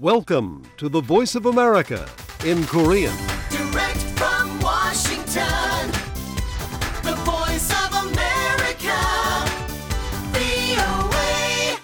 Welcome to the Voice of America in Korean. Direct from Washington, the voice of America, VOA.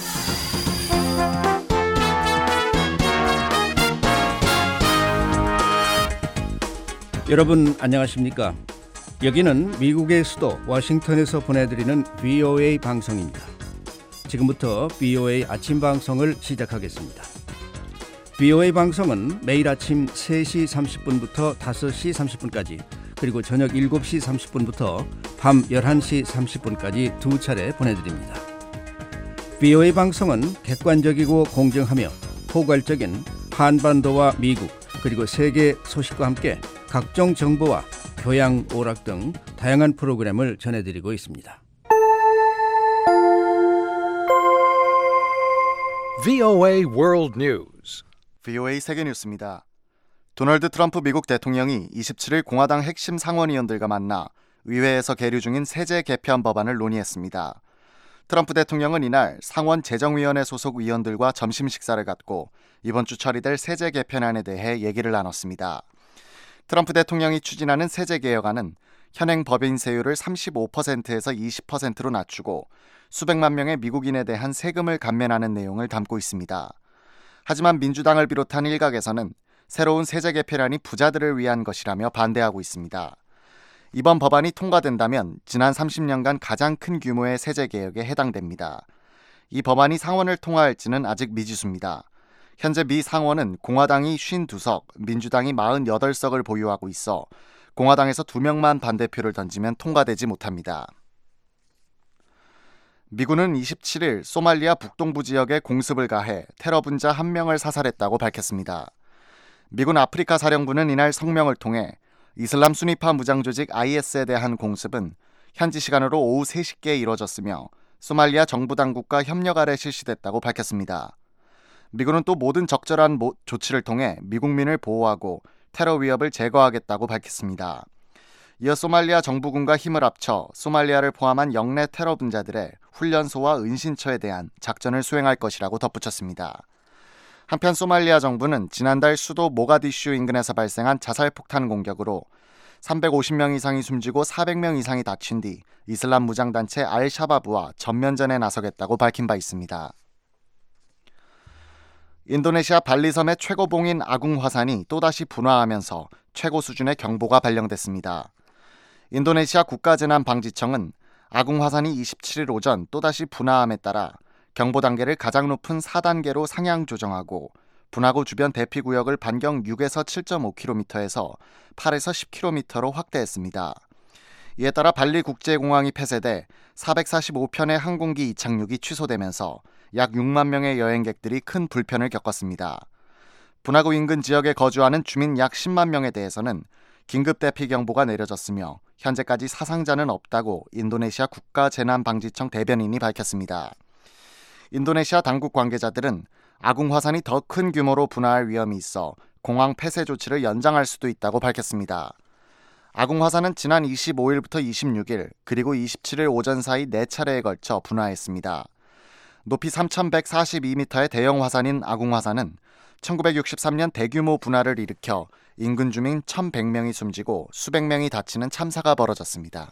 여러분 안녕하십니까? 여기는 미국의 수도 워싱턴에서 보내드리는 VOA 방송입니다. 지금부터 VOA 아침 방송을 시작하겠습니다. VOA 방송은 매일 아침 3시 30분부터 5시 30분까지 그리고 저녁 7시 30분부터 밤 11시 30분까지 두 차례 보내드립니다. VOA 방송은 객관적이고 공정하며 포괄적인 한반도와 미국 그리고 세계 소식과 함께 각종 정보와 교양, 오락 등 다양한 프로그램을 전해드리고 있습니다. VOA World News. VOA 세계뉴스입니다. 도널드 트럼프 미국 대통령이 27일 공화당 핵심 상원의원들과 만나 의회에서 계류 중인 세제 개편 법안을 논의했습니다. 트럼프 대통령은 이날 상원 재정위원회 소속 의원들과 점심 식사를 갖고 이번 주 처리될 세제 개편안에 대해 얘기를 나눴습니다. 트럼프 대통령이 추진하는 세제 개혁안은 현행 법인세율을 35%에서 20%로 낮추고 수백만 명의 미국인에 대한 세금을 감면하는 내용을 담고 있습니다. 하지만 민주당을 비롯한 일각에서는 새로운 세제 개편안이 부자들을 위한 것이라며 반대하고 있습니다. 이번 법안이 통과된다면 지난 30년간 가장 큰 규모의 세제 개혁에 해당됩니다. 이 법안이 상원을 통과할지는 아직 미지수입니다. 현재 미 상원은 공화당이 52석, 민주당이 48석을 보유하고 있어 공화당에서 2명만 반대표를 던지면 통과되지 못합니다. 미군은 27일 소말리아 북동부 지역에 공습을 가해 테러 분자 1명을 사살했다고 밝혔습니다. 미군 아프리카 사령부는 이날 성명을 통해 이슬람 순위파 무장 조직 IS에 대한 공습은 현지 시간으로 오후 3시께 이뤄졌으며 소말리아 정부 당국과 협력 아래 실시됐다고 밝혔습니다. 미군은 또 모든 적절한 조치를 통해 미국민을 보호하고 테러 위협을 제거하겠다고 밝혔습니다. 이어 소말리아 정부군과 힘을 합쳐 소말리아를 포함한 영내 테러 분자들의 훈련소와 은신처에 대한 작전을 수행할 것이라고 덧붙였습니다. 한편 소말리아 정부는 지난달 수도 모가디슈 인근에서 발생한 자살폭탄 공격으로 350명 이상이 숨지고 400명 이상이 다친 뒤 이슬람 무장단체 알샤바브와 전면전에 나서겠다고 밝힌 바 있습니다. 인도네시아 발리섬의 최고봉인 아궁 화산이 또다시 분화하면서 최고 수준의 경보가 발령됐습니다. 인도네시아 국가재난방지청은 아궁 화산이 27일 오전 또다시 분화함에 따라 경보 단계를 가장 높은 4단계로 상향 조정하고 분화구 주변 대피구역을 반경 6에서 7.5km에서 8에서 10km로 확대했습니다. 이에 따라 발리 국제공항이 폐쇄돼 445편의 항공기 이착륙이 취소되면서 약 6만 명의 여행객들이 큰 불편을 겪었습니다. 분화구 인근 지역에 거주하는 주민 약 10만 명에 대해서는 긴급 대피 경보가 내려졌으며 현재까지 사상자는 없다고 인도네시아 국가재난방지청 대변인이 밝혔습니다. 인도네시아 당국 관계자들은 아궁 화산이 더 큰 규모로 분화할 위험이 있어 공항 폐쇄 조치를 연장할 수도 있다고 밝혔습니다. 아궁 화산은 지난 25일부터 26일 그리고 27일 오전 사이 4차례에 걸쳐 분화했습니다. 높이 3,142m의 대형 화산인 아궁 화산은 1963년 대규모 분화를 일으켜 인근 주민 1,100명이 숨지고 수백 명이 다치는 참사가 벌어졌습니다.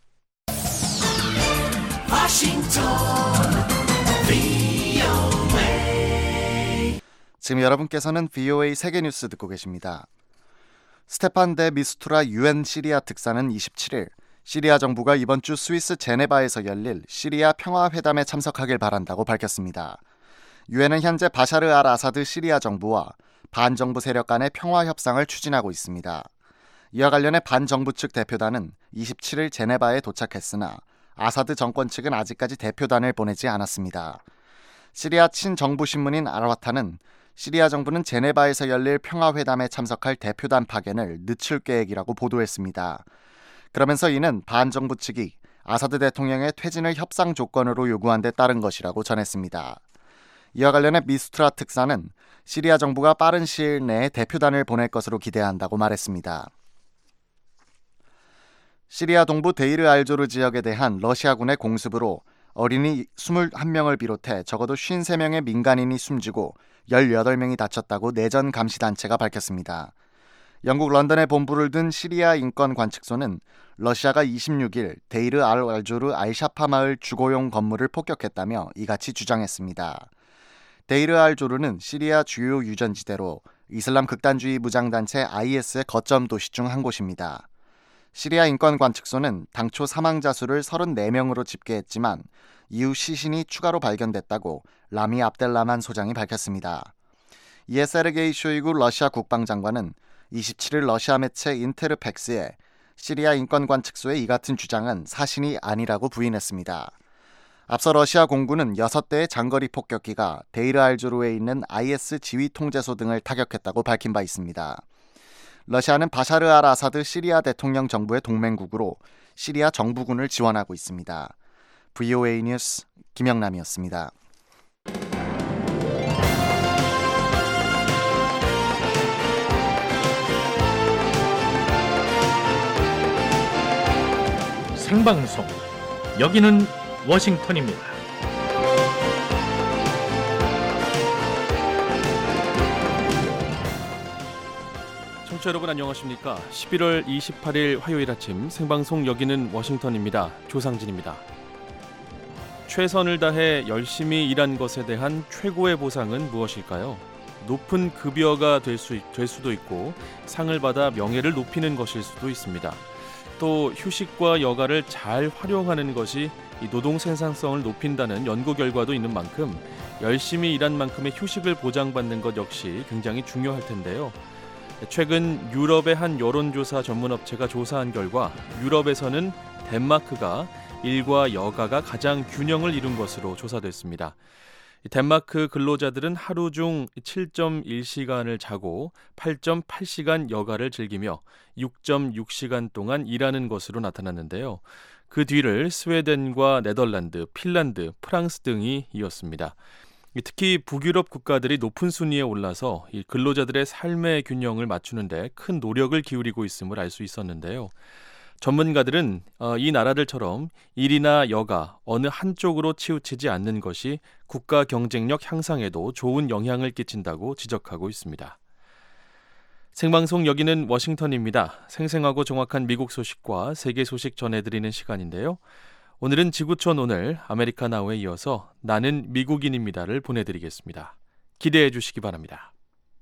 지금 여러분께서는 VOA 세계뉴스 듣고 계십니다. 스테판 데 미스투라 UN 시리아 특사는 27일 시리아 정부가 이번 주 스위스 제네바에서 열릴 시리아 평화회담에 참석하길 바란다고 밝혔습니다. 유엔은 현재 바샤르 알 아사드 시리아 정부와 반정부 세력 간의 평화 협상을 추진하고 있습니다. 이와 관련해 반정부 측 대표단은 27일 제네바에 도착했으나 아사드 정권 측은 아직까지 대표단을 보내지 않았습니다. 시리아 친정부 신문인 알와타는 시리아 정부는 제네바에서 열릴 평화회담에 참석할 대표단 파견을 늦출 계획이라고 보도했습니다. 그러면서 이는 반정부 측이 아사드 대통령의 퇴진을 협상 조건으로 요구한 데 따른 것이라고 전했습니다. 이와 관련해 미스트라 특사는 시리아 정부가 빠른 시일 내에 대표단을 보낼 것으로 기대한다고 말했습니다. 시리아 동부 데이르 알조르 지역에 대한 러시아군의 공습으로 어린이 21명을 비롯해 적어도 53명의 민간인이 숨지고 18명이 다쳤다고 내전 감시단체가 밝혔습니다. 영국 런던에 본부를 둔 시리아 인권관측소는 러시아가 26일 데이르 알조르 알샤파 마을 주거용 건물을 폭격했다며 이같이 주장했습니다. 데이르 알조르는 시리아 주요 유전지대로 이슬람 극단주의 무장단체 IS의 거점 도시 중 한 곳입니다. 시리아 인권관측소는 당초 사망자 수를 34명으로 집계했지만 이후 시신이 추가로 발견됐다고 라미 압델라만 소장이 밝혔습니다. 이에 세르게이 쇼이구 러시아 국방장관은 27일 러시아 매체 인테르팩스에 시리아 인권관측소의 이 같은 주장은 사실이 아니라고 부인했습니다. 앞서 러시아 공군은 6대의 장거리 폭격기가 데이르 알조르에 있는 IS 지휘 통제소 등을 타격했다고 밝힌 바 있습니다. 러시아는 바샤르 알 아사드 시리아 대통령 정부의 동맹국으로 시리아 정부군을 지원하고 있습니다. VOA 뉴스 김영남이었습니다. 생방송 여기는 워싱턴입니다. 청취자 여러분 안녕하십니까? 11월 28일 화요일 아침 생방송 여기는 워싱턴입니다. 조상진입니다. 최선을 다해 열심히 일한 것에 대한 최고의 보상은 무엇일까요? 높은 급여가 될 수도 있고 상을 받아 명예를 높이는 것일 수도 있습니다. 또 휴식과 여가를 잘 활용하는 것이 이 노동 생산성을 높인다는 연구 결과도 있는 만큼 열심히 일한 만큼의 휴식을 보장받는 것 역시 굉장히 중요할 텐데요. 최근 유럽의 한 여론조사 전문업체가 조사한 결과 유럽에서는 덴마크가 일과 여가가 가장 균형을 이룬 것으로 조사됐습니다. 덴마크 근로자들은 하루 중 7.1시간을 자고 8.8시간 여가를 즐기며 6.6시간 동안 일하는 것으로 나타났는데요. 그 뒤를 스웨덴과 네덜란드, 핀란드, 프랑스 등이 이었습니다. 특히 북유럽 국가들이 높은 순위에 올라서 이 근로자들의 삶의 균형을 맞추는 데 큰 노력을 기울이고 있음을 알 수 있었는데요. 전문가들은 이 나라들처럼 일이나 여가 어느 한쪽으로 치우치지 않는 것이 국가 경쟁력 향상에도 좋은 영향을 끼친다고 지적하고 있습니다. 생방송 여기는 워싱턴입니다. 생생하고 정확한 미국 소식과 세계 소식 전해드리는 시간인데요. 오늘은 지구촌 오늘 아메리카 나우에 이어서 나는 미국인입니다를 보내드리겠습니다. 기대해 주시기 바랍니다.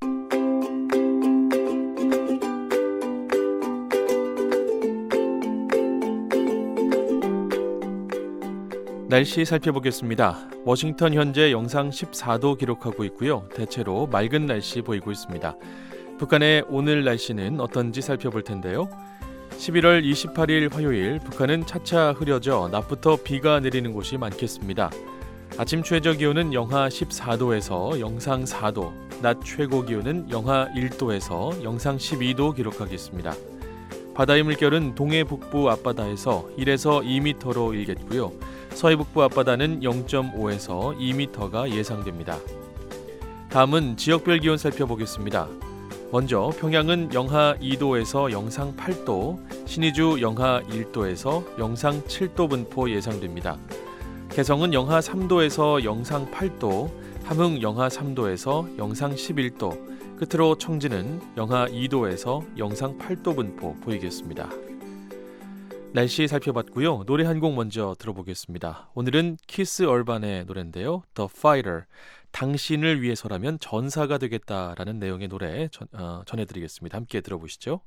날씨 살펴보겠습니다. 워싱턴 현재 영상 14도 기록하고 있고요. 대체로 맑은 날씨 보이고 있습니다. 북한의 오늘 날씨는 어떤지 살펴볼 텐데요. 11월 28일 화요일 북한은 차차 흐려져 낮부터 비가 내리는 곳이 많겠습니다. 아침 최저 기온은 영하 14도에서 영상 4도, 낮 최고 기온은 영하 1도에서 영상 12도 기록하겠습니다. 바다의 물결은 동해 북부 앞바다에서 1에서 2m로 일겠고요. 서해 북부 앞바다는 0.5에서 2m가 예상됩니다. 다음은 지역별 기온 살펴보겠습니다. 먼저 평양은 영하 2도에서 영상 8도, 신의주 영하 1도에서 영상 7도 분포 예상됩니다. 개성은 영하 3도에서 영상 8도, 함흥 영하 3도에서 영상 11도, 끝으로 청진은 영하 2도에서 영상 8도 분포 보이겠습니다. 날씨 살펴봤고요. 노래 한 곡 먼저 들어보겠습니다. 오늘은 키스 얼반의 노래인데요. The Fighter, 당신을 위해서라면 전사가 되겠다라는 내용의 노래 전해드리겠습니다. 함께 들어보시죠.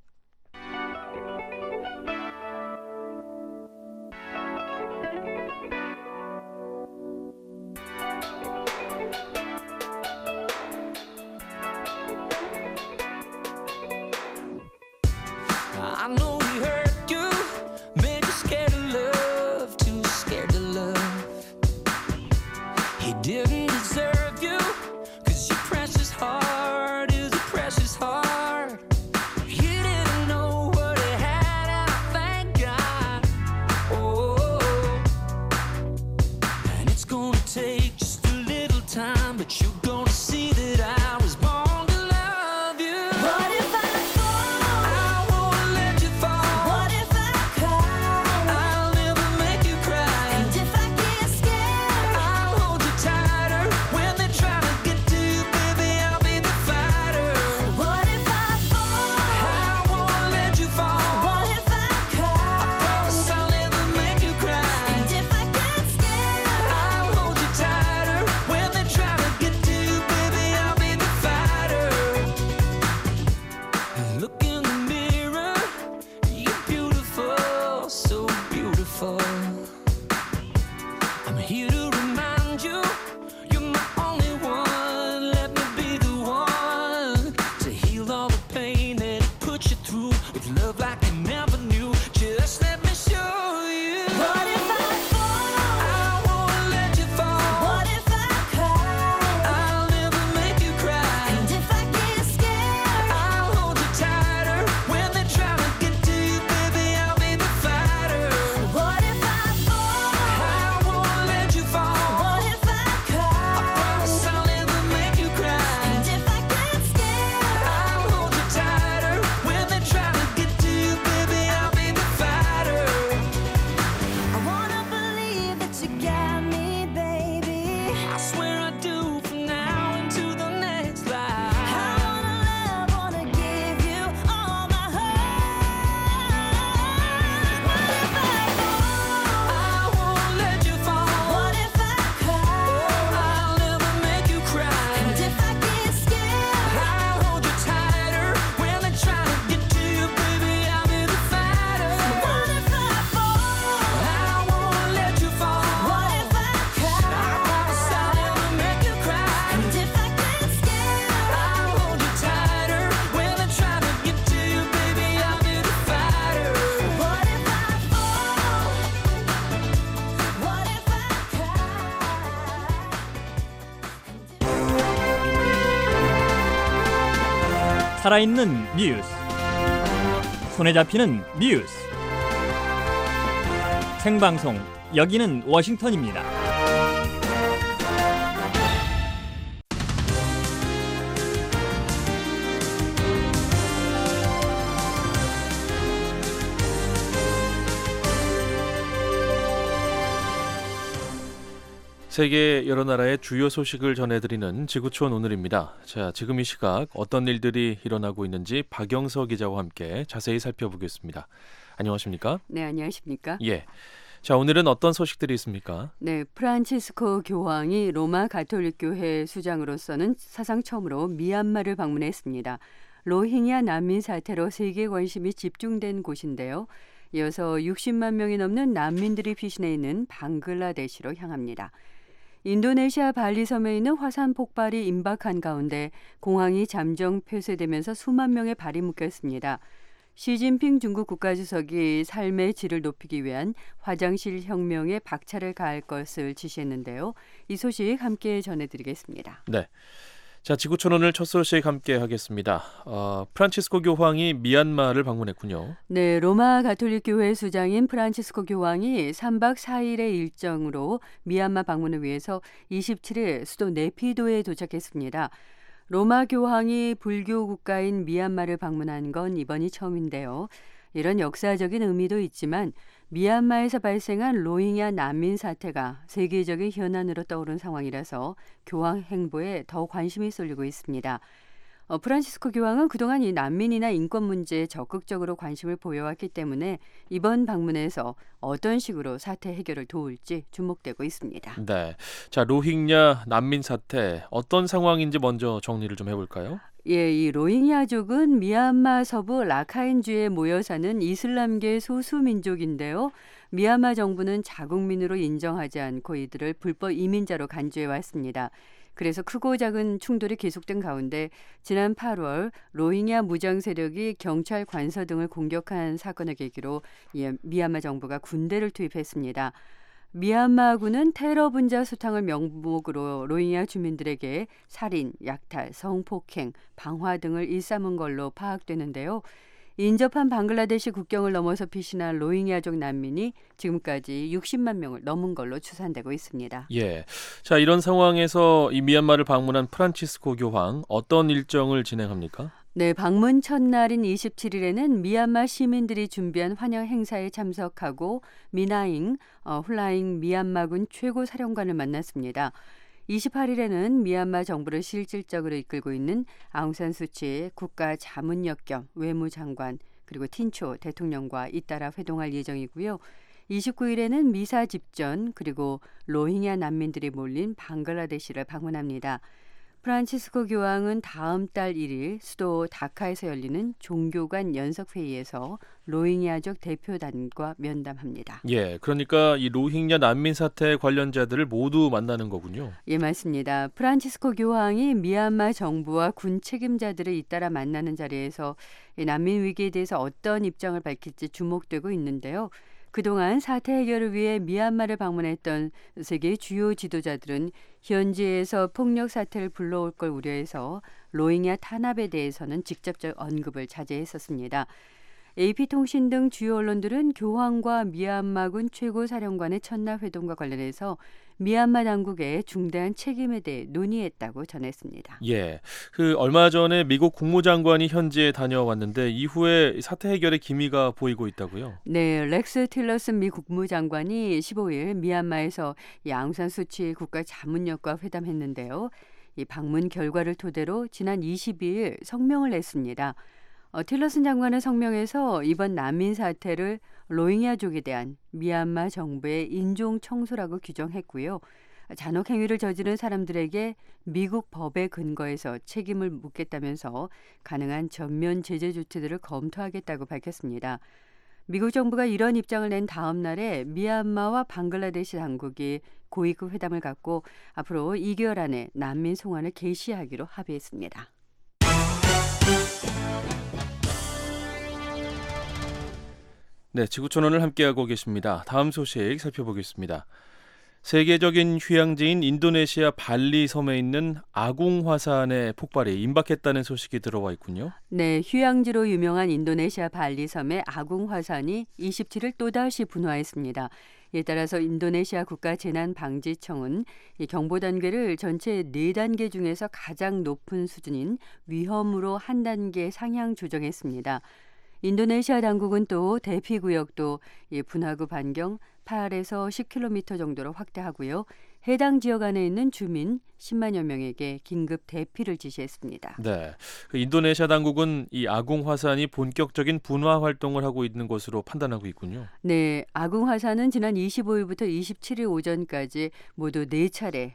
I know we hurt you, made you scared of love, too scared to love. He didn't deserve you, 'cause your precious heart is a precious heart. He didn't 살아있는 뉴스, 손에 잡히는 뉴스, 생방송 여기는 워싱턴입니다. 세계 여러 나라의 주요 소식을 전해드리는 지구촌 오늘입니다. 자, 지금 이 시각 어떤 일들이 일어나고 있는지 박영서 기자와 함께 자세히 살펴보겠습니다. 안녕하십니까? 네, 안녕하십니까? 예. 자, 오늘은 어떤 소식들이 있습니까? 네, 프란치스코 교황이 로마 가톨릭 교회 수장으로서는 사상 처음으로 미얀마를 방문했습니다. 로힝야 난민 사태로 세계 관심이 집중된 곳인데요. 이어서 60만 명이 넘는 난민들이 피신해 있는 방글라데시로 향합니다. 인도네시아 발리 섬에 있는 화산 폭발이 임박한 가운데 공항이 잠정 폐쇄되면서 수만 명의 발이 묶였습니다. 시진핑 중국 국가주석이 삶의 질을 높이기 위한 화장실 혁명에 박차를 가할 것을 지시했는데요. 이 소식 함께 전해드리겠습니다. 네. 자, 지구촌 오늘 첫 소식 함께 하겠습니다. 프란치스코 교황이 미얀마를 방문했군요. 네, 로마 가톨릭 교회 수장인 프란치스코 교황이 3박 4일의 일정으로 미얀마 방문을 위해서 27일 수도 네피도에 도착했습니다. 로마 교황이 불교 국가인 미얀마를 방문한 건 이번이 처음인데요. 이런 역사적인 의미도 있지만 미얀마에서 발생한 로힝야 난민 사태가 세계적인 현안으로 떠오른 상황이라서 교황 행보에 더 관심이 쏠리고 있습니다. 프란치스코 교황은 그동안 이 난민이나 인권 문제에 적극적으로 관심을 보여왔기 때문에 이번 방문에서 어떤 식으로 사태 해결을 도울지 주목되고 있습니다. 네. 자, 로힝야 난민 사태 어떤 상황인지 먼저 정리를 좀 해볼까요? 예, 이 로힝야족은 미얀마 서부 라카인주에 모여 사는 이슬람계 소수민족인데요. 미얀마 정부는 자국민으로 인정하지 않고 이들을 불법 이민자로 간주해 왔습니다. 그래서 크고 작은 충돌이 계속된 가운데 지난 8월 로힝야 무장 세력이 경찰 관서 등을 공격한 사건을 계기로 미얀마 정부가 군대를 투입했습니다. 미얀마군은 테러 분자 수탕을 명목으로 로힝야 주민들에게 살인, 약탈, 성폭행, 방화 등을 일삼은 걸로 파악되는데요. 인접한 방글라데시 국경을 넘어서 피신한 로힝야족 난민이 지금까지 60만 명을 넘은 걸로 추산되고 있습니다. 예. 자, 이런 상황에서 이 미얀마를 방문한 프란치스코 교황 어떤 일정을 진행합니까? 네, 방문 첫날인 27일에는 미얀마 시민들이 준비한 환영 행사에 참석하고 미나잉, 훌라잉 미얀마군 최고 사령관을 만났습니다. 28일에는 미얀마 정부를 실질적으로 이끌고 있는 아웅산 수치 국가 자문역 겸 외무장관 그리고 틴초 대통령과 잇따라 회동할 예정이고요. 29일에는 미사 집전 그리고 로힝야 난민들이 몰린 방글라데시를 방문합니다. 프란치스코 교황은 다음 달 1일 수도 다카에서 열리는 종교 간 연석회의에서 로힝야족 대표단과 면담합니다. 예, 그러니까 이 로힝야 난민 사태 관련자들을 모두 만나는 거군요. 예, 맞습니다. 프란치스코 교황이 미얀마 정부와 군 책임자들을 잇따라 만나는 자리에서 이 난민 위기에 대해서 어떤 입장을 밝힐지 주목되고 있는데요. 그동안 사태 해결을 위해 미얀마를 방문했던 세계 주요 지도자들은 현지에서 폭력 사태를 불러올 걸 우려해서 로힝야 탄압에 대해서는 직접적 언급을 자제했었습니다. AP통신 등 주요 언론들은 교황과 미얀마군 최고사령관의 첫날 회동과 관련해서 미얀마 당국의 중대한 책임에 대해 논의했다고 전했습니다. 예, 얼마 전에 미국 국무장관이 현지에 다녀왔는데 이후에 사태 해결의 기미가 보이고 있다고요? 네, 렉스 틸러슨 미 국무장관이 15일 미얀마에서 아웅산 수치 국가 자문역과 회담했는데요. 이 방문 결과를 토대로 지난 22일 성명을 냈습니다. 틸러슨 장관은 성명에서 이번 난민 사태를 로힝야족에 대한 미얀마 정부의 인종 청소라고 규정했고요. 잔혹 행위를 저지른 사람들에게 미국 법에 근거해서 책임을 묻겠다면서 가능한 전면 제재 조치들을 검토하겠다고 밝혔습니다. 미국 정부가 이런 입장을 낸 다음 날에 미얀마와 방글라데시 당국이 고위급 회담을 갖고 앞으로 2개월 안에 난민 송환을 개시하기로 합의했습니다. 네, 지구촌 오늘 함께하고 계십니다. 다음 소식 살펴보겠습니다. 세계적인 휴양지인 인도네시아 발리 섬에 있는 아궁 화산의 폭발이 임박했다는 소식이 들어와 있군요. 네, 휴양지로 유명한 인도네시아 발리 섬의 아궁 화산이 27일 또다시 분화했습니다. 이에 따라서 인도네시아 국가재난방지청은 이 경보 단계를 전체 4단계 중에서 가장 높은 수준인 위험으로 한 단계 상향 조정했습니다. 인도네시아 당국은 또 대피 구역도 분화구 반경 8에서 10km 정도로 확대하고요. 해당 지역 안에 있는 주민 10만여 명에게 긴급 대피를 지시했습니다. 네, 인도네시아 당국은 이 아궁 화산이 본격적인 분화 활동을 하고 있는 것으로 판단하고 있군요. 네, 아궁 화산은 지난 25일부터 27일 오전까지 모두 4차례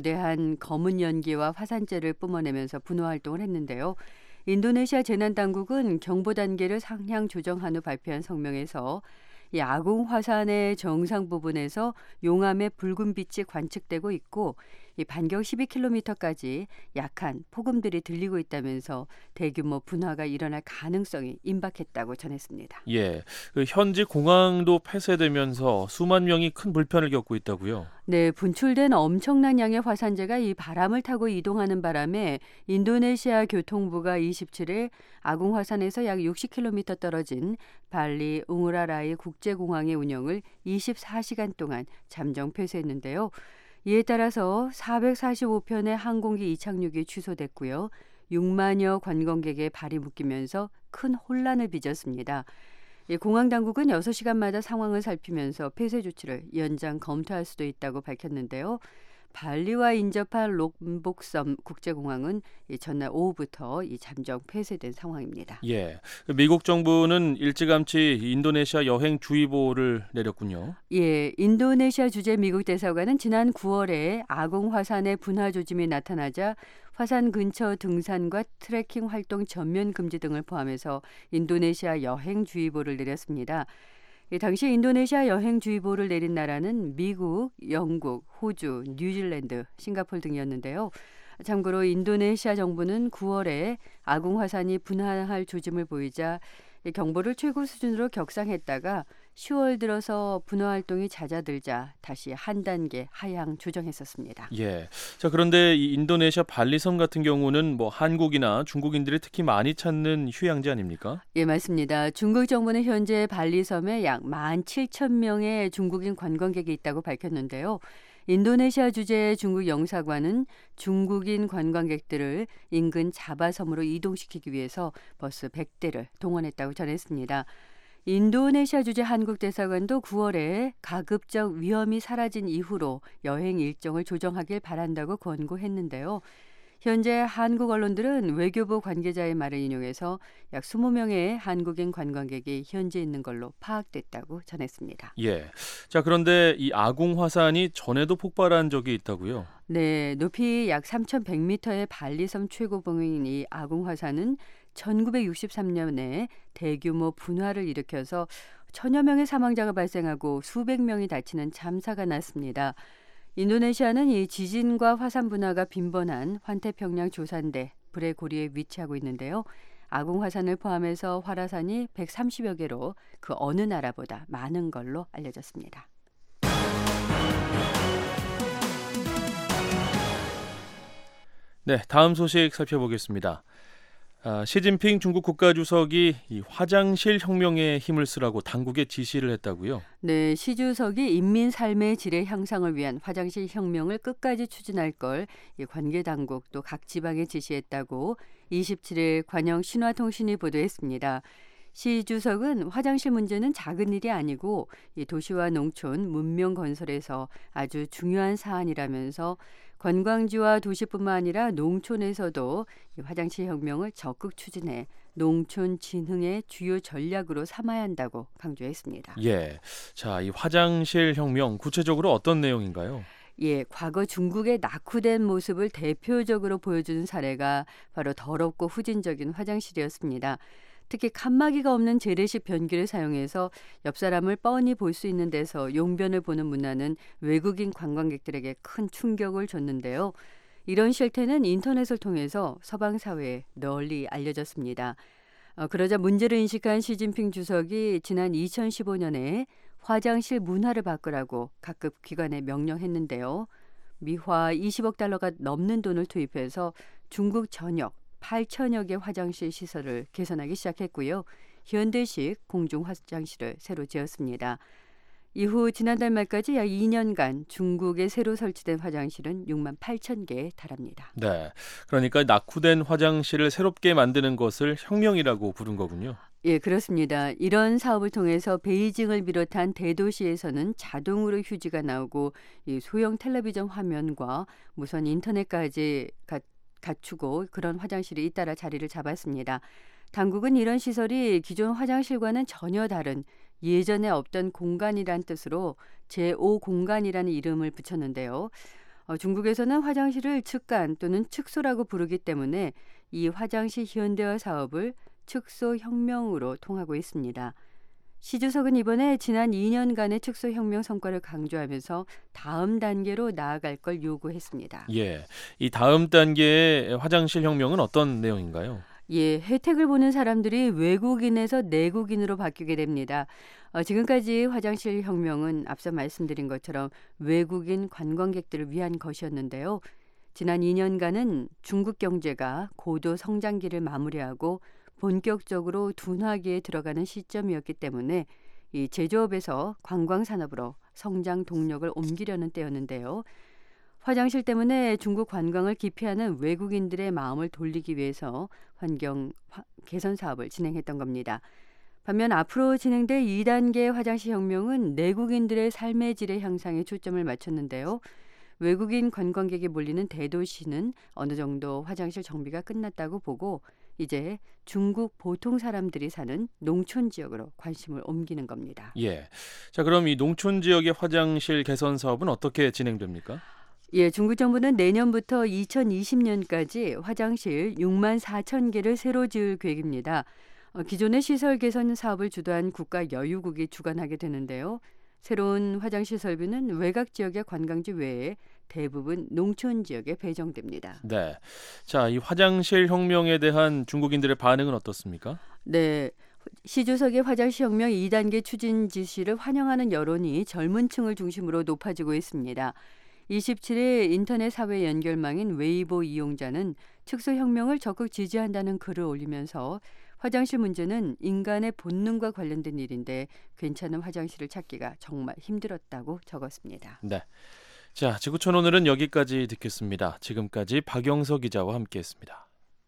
거대한 검은 연기와 화산재를 뿜어내면서 분화 활동을 했는데요. 인도네시아 재난당국은 경보 단계를 상향 조정한 후 발표한 성명에서 이 아궁 화산의 정상 부분에서 용암의 붉은 빛이 관측되고 있고 이 반경 12km까지 약한 폭음들이 들리고 있다면서 대규모 분화가 일어날 가능성이 임박했다고 전했습니다. 예, 현지 공항도 폐쇄되면서 수만 명이 큰 불편을 겪고 있다고요. 네, 분출된 엄청난 양의 화산재가 이 바람을 타고 이동하는 바람에 인도네시아 교통부가 27일 아궁 화산에서 약 60km 떨어진 발리 웅우라라이 국제공항의 운영을 24시간 동안 잠정 폐쇄했는데요. 이에 따라서 445편의 항공기 이착륙이 취소됐고요. 6만여 관광객의 발이 묶이면서 큰 혼란을 빚었습니다. 공항 당국은 6시간마다 상황을 살피면서 폐쇄 조치를 연장 검토할 수도 있다고 밝혔는데요. 발리와 인접한 롬복섬 국제공항은 전날 오후부터 잠정 폐쇄된 상황입니다. 예, 미국 정부는 일찌감치 인도네시아 여행주의보를 내렸군요. 예, 인도네시아 주재 미국 대사관은 지난 9월에 아궁 화산의 분화 조짐이 나타나자 화산 근처 등산과 트레킹 활동 전면 금지 등을 포함해서 인도네시아 여행주의보를 내렸습니다. 당시 인도네시아 여행주의보를 내린 나라는 미국, 영국, 호주, 뉴질랜드, 싱가포르 등이었는데요. 참고로 인도네시아 정부는 9월에 아궁 화산이 분화할 조짐을 보이자 경보를 최고 수준으로 격상했다가 10월 들어서 분화 활동이 잦아들자 다시 한 단계 하향 조정했었습니다. 예. 자, 그런데 이 인도네시아 발리섬 같은 경우는 한국이나 중국인들이 특히 많이 찾는 휴양지 아닙니까? 예, 맞습니다. 중국 정부는 현재 발리섬에 약 17,000명의 중국인 관광객이 있다고 밝혔는데요. 인도네시아 주재 중국 영사관은 중국인 관광객들을 인근 자바섬으로 이동시키기 위해서 버스 100대를 동원했다고 전했습니다. 인도네시아 주재 한국 대사관도 9월에 가급적 위험이 사라진 이후로 여행 일정을 조정하길 바란다고 권고했는데요. 현재 한국 언론들은 외교부 관계자의 말을 인용해서 약 20명의 한국인 관광객이 현지에 있는 걸로 파악됐다고 전했습니다. 예. 자, 그런데 이 아궁 화산이 전에도 폭발한 적이 있다고요? 네, 높이 약 3,100m의 발리섬 최고봉인 이 아궁 화산은 1963년에 대규모 분화를 일으켜서 1,000여 명의 사망자가 발생하고 수백 명이 다치는 참사가 났습니다. 인도네시아는 이 지진과 화산 분화가 빈번한 환태평양 조산대 불의 고리에 위치하고 있는데요. 아궁 화산을 포함해서 활화산이 130여 개로 그 어느 나라보다 많은 걸로 알려졌습니다. 네, 다음 소식 살펴보겠습니다. 시진핑 중국 국가주석이 이 화장실 혁명에 힘을 쓰라고 당국에 지시를 했다고요? 네, 시 주석이 인민 삶의 질의 향상을 위한 화장실 혁명을 끝까지 추진할 걸 관계 당국 또 각 지방에 지시했다고 27일 관영 신화통신이 보도했습니다. 시 주석은 화장실 문제는 작은 일이 아니고 이 도시와 농촌 문명 건설에서 아주 중요한 사안이라면서 관광지와 도시뿐만 아니라 농촌에서도 이 화장실 혁명을 적극 추진해 농촌 진흥의 주요 전략으로 삼아야 한다고 강조했습니다. 예, 자, 이 화장실 혁명 구체적으로 어떤 내용인가요? 예, 과거 중국의 낙후된 모습을 대표적으로 보여주는 사례가 바로 더럽고 후진적인 화장실이었습니다. 특히 칸막이가 없는 재래식 변기를 사용해서 옆 사람을 뻔히 볼 수 있는 데서 용변을 보는 문화는 외국인 관광객들에게 큰 충격을 줬는데요. 이런 실태는 인터넷을 통해서 서방 사회에 널리 알려졌습니다. 그러자 문제를 인식한 시진핑 주석이 지난 2015년에 화장실 문화를 바꾸라고 각급 기관에 명령했는데요. 미화 20억 달러가 넘는 돈을 투입해서 중국 전역 8천여 개 화장실 시설을 개선하기 시작했고요. 현대식 공중 화장실을 새로 지었습니다. 이후 지난달 말까지 약 2년간 중국에 새로 설치된 화장실은 6만 8천 개에 달합니다. 네, 그러니까 낙후된 화장실을 새롭게 만드는 것을 혁명이라고 부른 거군요. 예, 그렇습니다. 이런 사업을 통해서 베이징을 비롯한 대도시에서는 자동으로 휴지가 나오고 이 소형 텔레비전 화면과 무선 인터넷까지 갖추고 그런 화장실이 잇따라 자리를 잡았습니다. 당국은 이런 시설이 기존 화장실과는 전혀 다른 예전에 없던 공간이란 뜻으로 제5공간이라는 이름을 붙였는데요. 중국에서는 화장실을 측간 또는 측소라고 부르기 때문에 이 화장실 현대화 사업을 측소혁명으로 통하고 있습니다. 시 주석은 이번에 지난 2년간의 측소혁명 성과를 강조하면서 다음 단계로 나아갈 걸 요구했습니다. 예, 이 다음 단계의 화장실 혁명은 어떤 내용인가요? 예, 혜택을 보는 사람들이 외국인에서 내국인으로 바뀌게 됩니다. 지금까지 화장실 혁명은 앞서 말씀드린 것처럼 외국인 관광객들을 위한 것이었는데요. 지난 2년간은 중국 경제가 고도 성장기를 마무리하고 본격적으로 둔화기에 들어가는 시점이었기 때문에 이 제조업에서 관광산업으로 성장 동력을 옮기려는 때였는데요. 화장실 때문에 중국 관광을 기피하는 외국인들의 마음을 돌리기 위해서 환경 개선 사업을 진행했던 겁니다. 반면 앞으로 진행될 2단계 화장실 혁명은 내국인들의 삶의 질의 향상에 초점을 맞췄는데요. 외국인 관광객이 몰리는 대도시는 어느 정도 화장실 정비가 끝났다고 보고 이제 중국 보통 사람들이 사는 농촌 지역으로 관심을 옮기는 겁니다. 예, 자 그럼 이 농촌 지역의 화장실 개선 사업은 어떻게 진행됩니까? 예, 중국 정부는 내년부터 2020년까지 화장실 6만 4천 개를 새로 지을 계획입니다. 기존의 시설 개선 사업을 주도한 국가 여유국이 주관하게 되는데요. 새로운 화장실 설비는 외곽 지역의 관광지 외에 대부분 농촌 지역에 배정됩니다. 네, 자 이 화장실 혁명에 대한 중국인들의 반응은 어떻습니까? 네, 시 주석의 화장실 혁명 2단계 추진 지시를 환영하는 여론이 젊은 층을 중심으로 높아지고 있습니다. 27일 인터넷 사회 연결망인 웨이보 이용자는 측소혁명을 적극 지지한다는 글을 올리면서 화장실 문제는 인간의 본능과 관련된 일인데 괜찮은 화장실을 찾기가 정말 힘들었다고 적었습니다. 네, 자 지구촌 오늘은 여기까지 듣겠습니다. 지금까지 박영서 기자와 함께했습니다.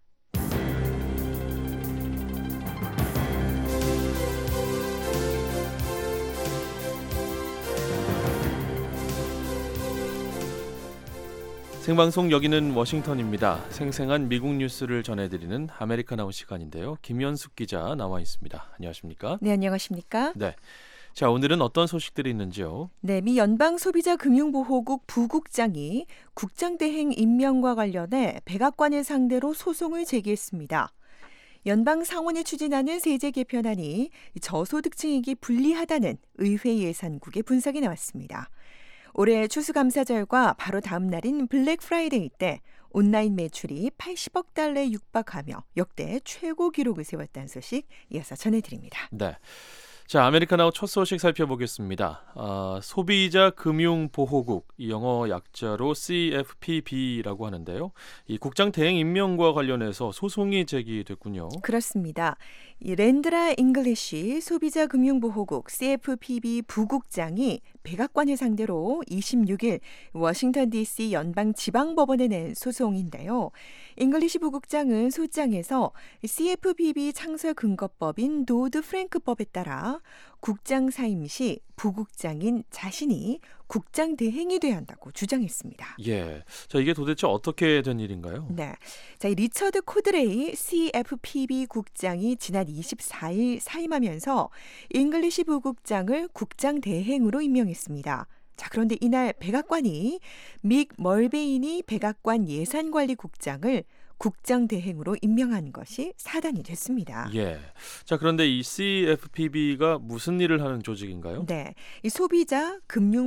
생방송 여기는 워싱턴입니다. 생생한 미국 뉴스를 전해드리는 아메리카나우 시간인데요. 김현숙 기자 나와 있습니다. 안녕하십니까? 네, 안녕하십니까? 네. 자, 오늘은 어떤 소식들이 있는지요? 네, 미 연방소비자금융보호국 부국장이 국장 대행 임명과 관련해 백악관을 상대로 소송을 제기했습니다. 연방 상원이 추진하는 세제 개편안이 저소득층에게 불리하다는 의회 예산국의 분석이 나왔습니다. 올해 추수감사절과 바로 다음 날인 블랙 프라이데이 때 온라인 매출이 80억 달러에 육박하며 역대 최고 기록을 세웠다는 소식 이어서 전해드립니다. 네. 자, 아메리카나우 첫 소식 살펴보겠습니다. 소비자 금융 보호국, 이 영어 약자로 CFPB라고 하는데요. 이 국장 대행 임명과 관련해서 소송이 제기됐군요. 그렇습니다. 이 랜드라 잉글리시 소비자 금융 보호국 CFPB 부국장이 백악관을 상대로 26일 워싱턴 DC 연방 지방법원에 낸 소송인데요. 잉글리시 부국장은 소장에서 CFPB 창설 근거법인 도드 프랭크법에 따라 국장 사임 시 부국장인 자신이 국장 대행이 돼야 한다고 주장했습니다. 예, 자 이게 도대체 어떻게 된 일인가요? 네, 자 이 리처드 코드레이 CFPB 국장이 지난 24일 사임하면서 잉글리시 부국장을 국장 대행으로 임명했습니다. 자, 그런데 이날 백악관이 믹 멀베인이 백악관 예산관리국장을 국장 대행으로 임명한 것이 사단이 됐습니다. 예. 자, 그런데 이 CFPB가 무슨 일을 하는 조직인가요? 네, 이 소비자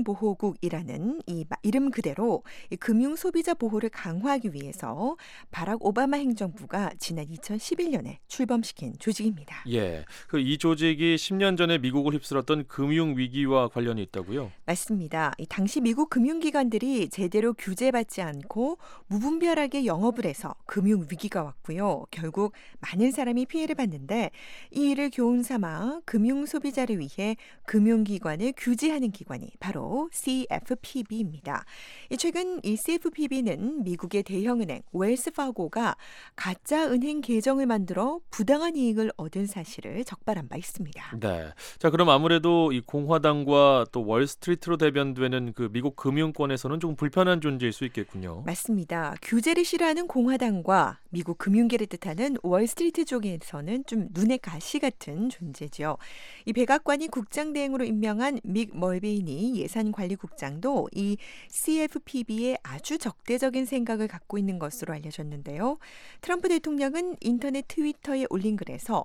금융보호국이라는 이 이름 그대로 이 금융 소비자 보호를 강화하기 위해서 바락 오바마 행정부가 지난 2011년에 출범시킨 조직입니다. 예. 이 조직이 10년 전에 미국을 휩쓸었던 금융 위기와 관련이 있다고요? 맞습니다. 이 당시 미국 금융기관들이 제대로 규제받지 않고 무분별하게 영업을 해서 금융 위기가 왔고요. 결국 많은 사람이 피해를 봤는데 이 일을 교훈 삼아 금융 소비자를 위해 금융기관을 규제하는 기관이 바로 CFPB입니다. 최근 이 CFPB는 미국의 대형은행 웰스파고가 가짜 은행 계정을 만들어 부당한 이익을 얻은 사실을 적발한 바 있습니다. 네. 자, 그럼 아무래도 이 공화당과 또 월스트리트로 대변되는 그 미국 금융권에서는 좀 불편한 존재일 수 있겠군요. 맞습니다. 규제를 싫어하는 공화당과 미국 금융계를 뜻하는 월스트리트 쪽에서는 좀 눈의 가시 같은 존재죠. 이 백악관이 국장 대행으로 임명한 믹 멀베이니 예산관리국장도 이 CFPB에 아주 적대적인 생각을 갖고 있는 것으로 알려졌는데요. 트럼프 대통령은 인터넷 트위터에 올린 글에서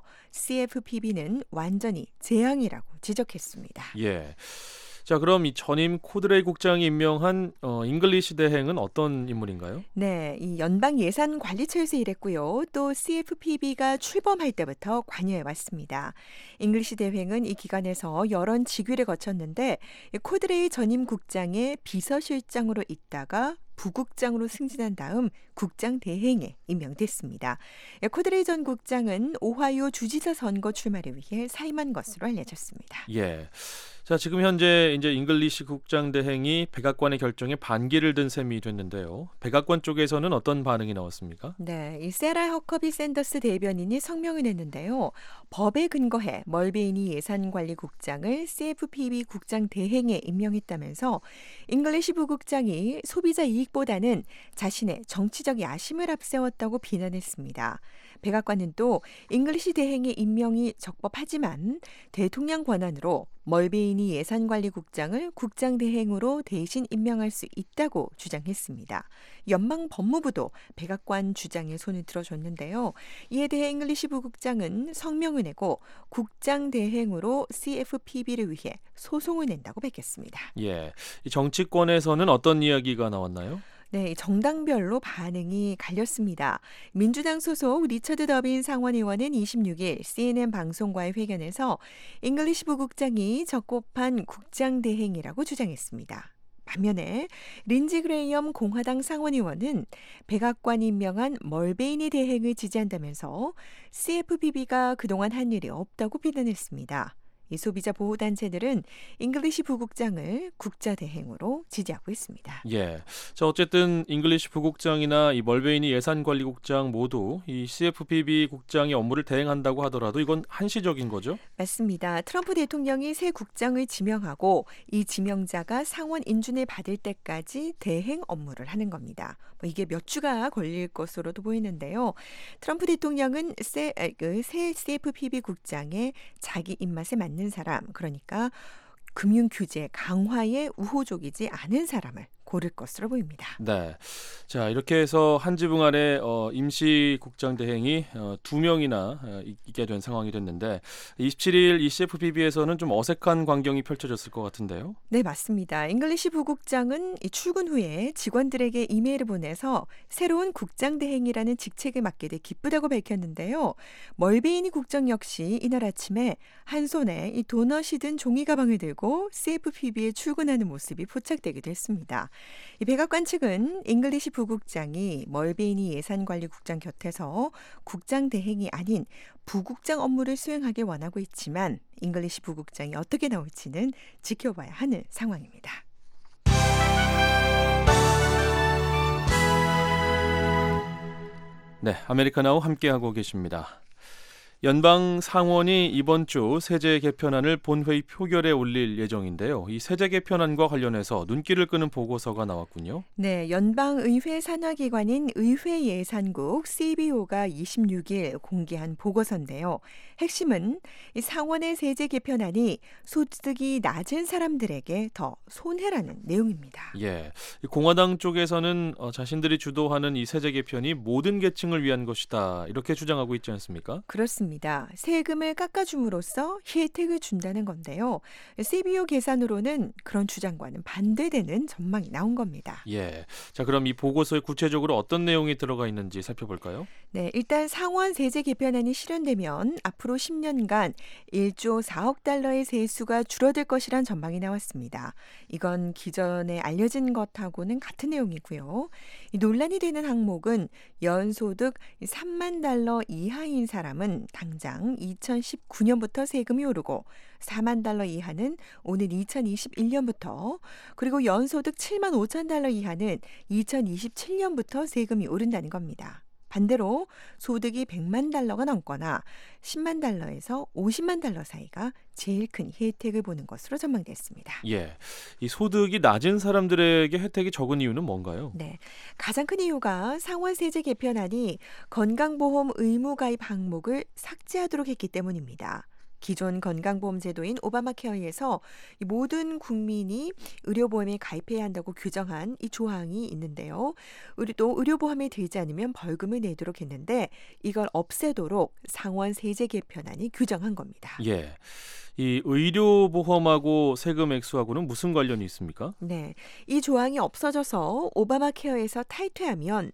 CFPB는 완전히 재앙이라고 지적했습니다. 예. 자, 그럼 이 전임 코드레이 국장이 임명한 잉글리시 대행은 어떤 인물인가요? 네, 이 연방예산관리처에서 일했고요. 또 CFPB가 출범할 때부터 관여해 왔습니다. 잉글리시 대행은 이 기관에서 여러 직위를 거쳤는데 코드레이 전임 국장의 비서실장으로 있다가 부국장으로 승진한 다음 국장 대행에 임명됐습니다. 코드레이 전 국장은 오하이오 주지사 선거 출마를 위해 사임한 것으로 알려졌습니다. 예. 자, 지금 현재 이제 잉글리시 국장 대행이 백악관의 결정에 반기를 든 셈이 됐는데요. 백악관 쪽에서는 어떤 반응이 나왔습니까? 네, 이 세라 허커비 샌더스 대변인이 성명을 냈는데요. 법에 근거해 멀베이니 예산관리국장을 CFPB 국장 대행에 임명했다면서 잉글리시 부국장이 소비자 이익보다는 자신의 정치적 야심을 앞세웠다고 비난했습니다. 백악관은 또 잉글리시 대행의 임명이 적법하지만 대통령 권한으로 멀베이니 예산관리국장을 국장 대행으로 대신 임명할 수 있다고 주장했습니다. 연방 법무부도 백악관 주장에 손을 들어줬는데요. 이에 대해 잉글리시 부국장은 성명을 내고 국장 대행으로 CFPB를 위해 소송을 낸다고 밝혔습니다. 예, 이 정치권에서는 어떤 이야기가 나왔나요? 네, 정당별로 반응이 갈렸습니다. 민주당 소속 리처드 더빈 상원의원은 26일 CNN 방송과의 회견에서 잉글리시 부국장이 적법한 국장 대행이라고 주장했습니다. 반면에 린지 그레이엄 공화당 상원의원은 백악관이 임명한 멀베이니 대행을 지지한다면서 CFPB가 그동안 한 일이 없다고 비난했습니다. 이 소비자 보호단체들은 잉글리시 부국장을 국자 대행으로 지지하고 있습니다. 예. 자, 어쨌든 잉글리시 부국장이나 이 멀베이니 예산관리국장 모두 이 CFPB 국장의 업무를 대행한다고 하더라도 이건 한시적인 거죠? 맞습니다. 트럼프 대통령이 새 국장을 지명하고 이 지명자가 상원 인준을 받을 때까지 대행 업무를 하는 겁니다. 이게 몇 주가 걸릴 것으로도 보이는데요. 트럼프 대통령은 새 CFPB 국장의 자기 입맛에 맞는 사람, 그러니까 금융 규제 강화에 우호적이지 않은 사람을 고를 것으로 보입니다. 네. 자, 이렇게 해서 한 지붕 아래 임시 국장 대행이 2명이나 있게 된 상황이 됐는데 27일 이 CFPB에서는 좀 어색한 광경이 펼쳐졌을 것 같은데요. 네, 맞습니다. 잉글리시 부국장은 이 출근 후에 직원들에게 이메일을 보내서 새로운 국장 대행이라는 직책을 맡게 돼 기쁘다고 밝혔는데요. 멀베이니 국장 역시 이날 아침에 한 손에 이 도넛이 든 종이 가방을 들고 CFPB에 출근하는 모습이 포착되기도 했습니다. 이 백악관 측은 잉글리시 부국장이 멀베이니 예산관리국장 곁에서 국장 대행이 아닌 부국장 업무를 수행하길 원하고 있지만 잉글리시 부국장이 어떻게 나올지는 지켜봐야 하는 상황입니다. 네, 아메리카나우 함께하고 계십니다. 연방 상원이 이번 주 세제 개편안을 본회의 표결에 올릴 예정인데요. 이 세제 개편안과 관련해서 눈길을 끄는 보고서가 나왔군요. 네, 연방의회 산하기관인 의회예산국 CBO가 26일 공개한 보고서인데요. 핵심은 이 상원의 세제 개편안이 소득이 낮은 사람들에게 더 손해라는 내용입니다. 예, 공화당 쪽에서는 자신들이 주도하는 이 세제 개편이 모든 계층을 위한 것이다 이렇게 주장하고 있지 않습니까? 그렇습니다. 세금을 깎아줌으로써 혜택을 준다는 건데요. CBO 계산으로는 그런 주장과는 반대되는 전망이 나온 겁니다. 예, 자 그럼 이 보고서에 구체적으로 어떤 내용이 들어가 있는지 살펴볼까요? 네, 일단 상원 세제 개편안이 실현되면 앞으로 10년간 1조 4억 달러의 세수가 줄어들 것이란 전망이 나왔습니다. 이건 기존에 알려진 것하고는 같은 내용이고요. 이 논란이 되는 항목은 연소득 3만 달러 이하인 사람은 당장 2019년부터 세금이 오르고 4만 달러 이하는 오는 2021년부터 그리고 연소득 7만 5천 달러 이하는 2027년부터 세금이 오른다는 겁니다. 반대로 소득이 100만 달러가 넘거나 10만 달러에서 50만 달러 사이가 제일 큰 혜택을 보는 것으로 전망됐습니다. 예, 이 소득이 낮은 사람들에게 혜택이 적은 이유는 뭔가요? 네, 가장 큰 이유가 상원 세제 개편안이 건강보험 의무 가입 항목을 삭제하도록 했기 때문입니다. 기존 건강보험 제도인 오바마 케어에서 모든 국민이 의료보험에 가입해야 한다고 규정한 이 조항이 있는데요. 또 의료보험에 들지 않으면 벌금을 내도록 했는데 이걸 없애도록 상원 세제 개편안이 규정한 겁니다. 예, 이 의료보험하고 세금 액수하고는 무슨 관련이 있습니까? 네, 이 조항이 없어져서 오바마 케어에서 탈퇴하면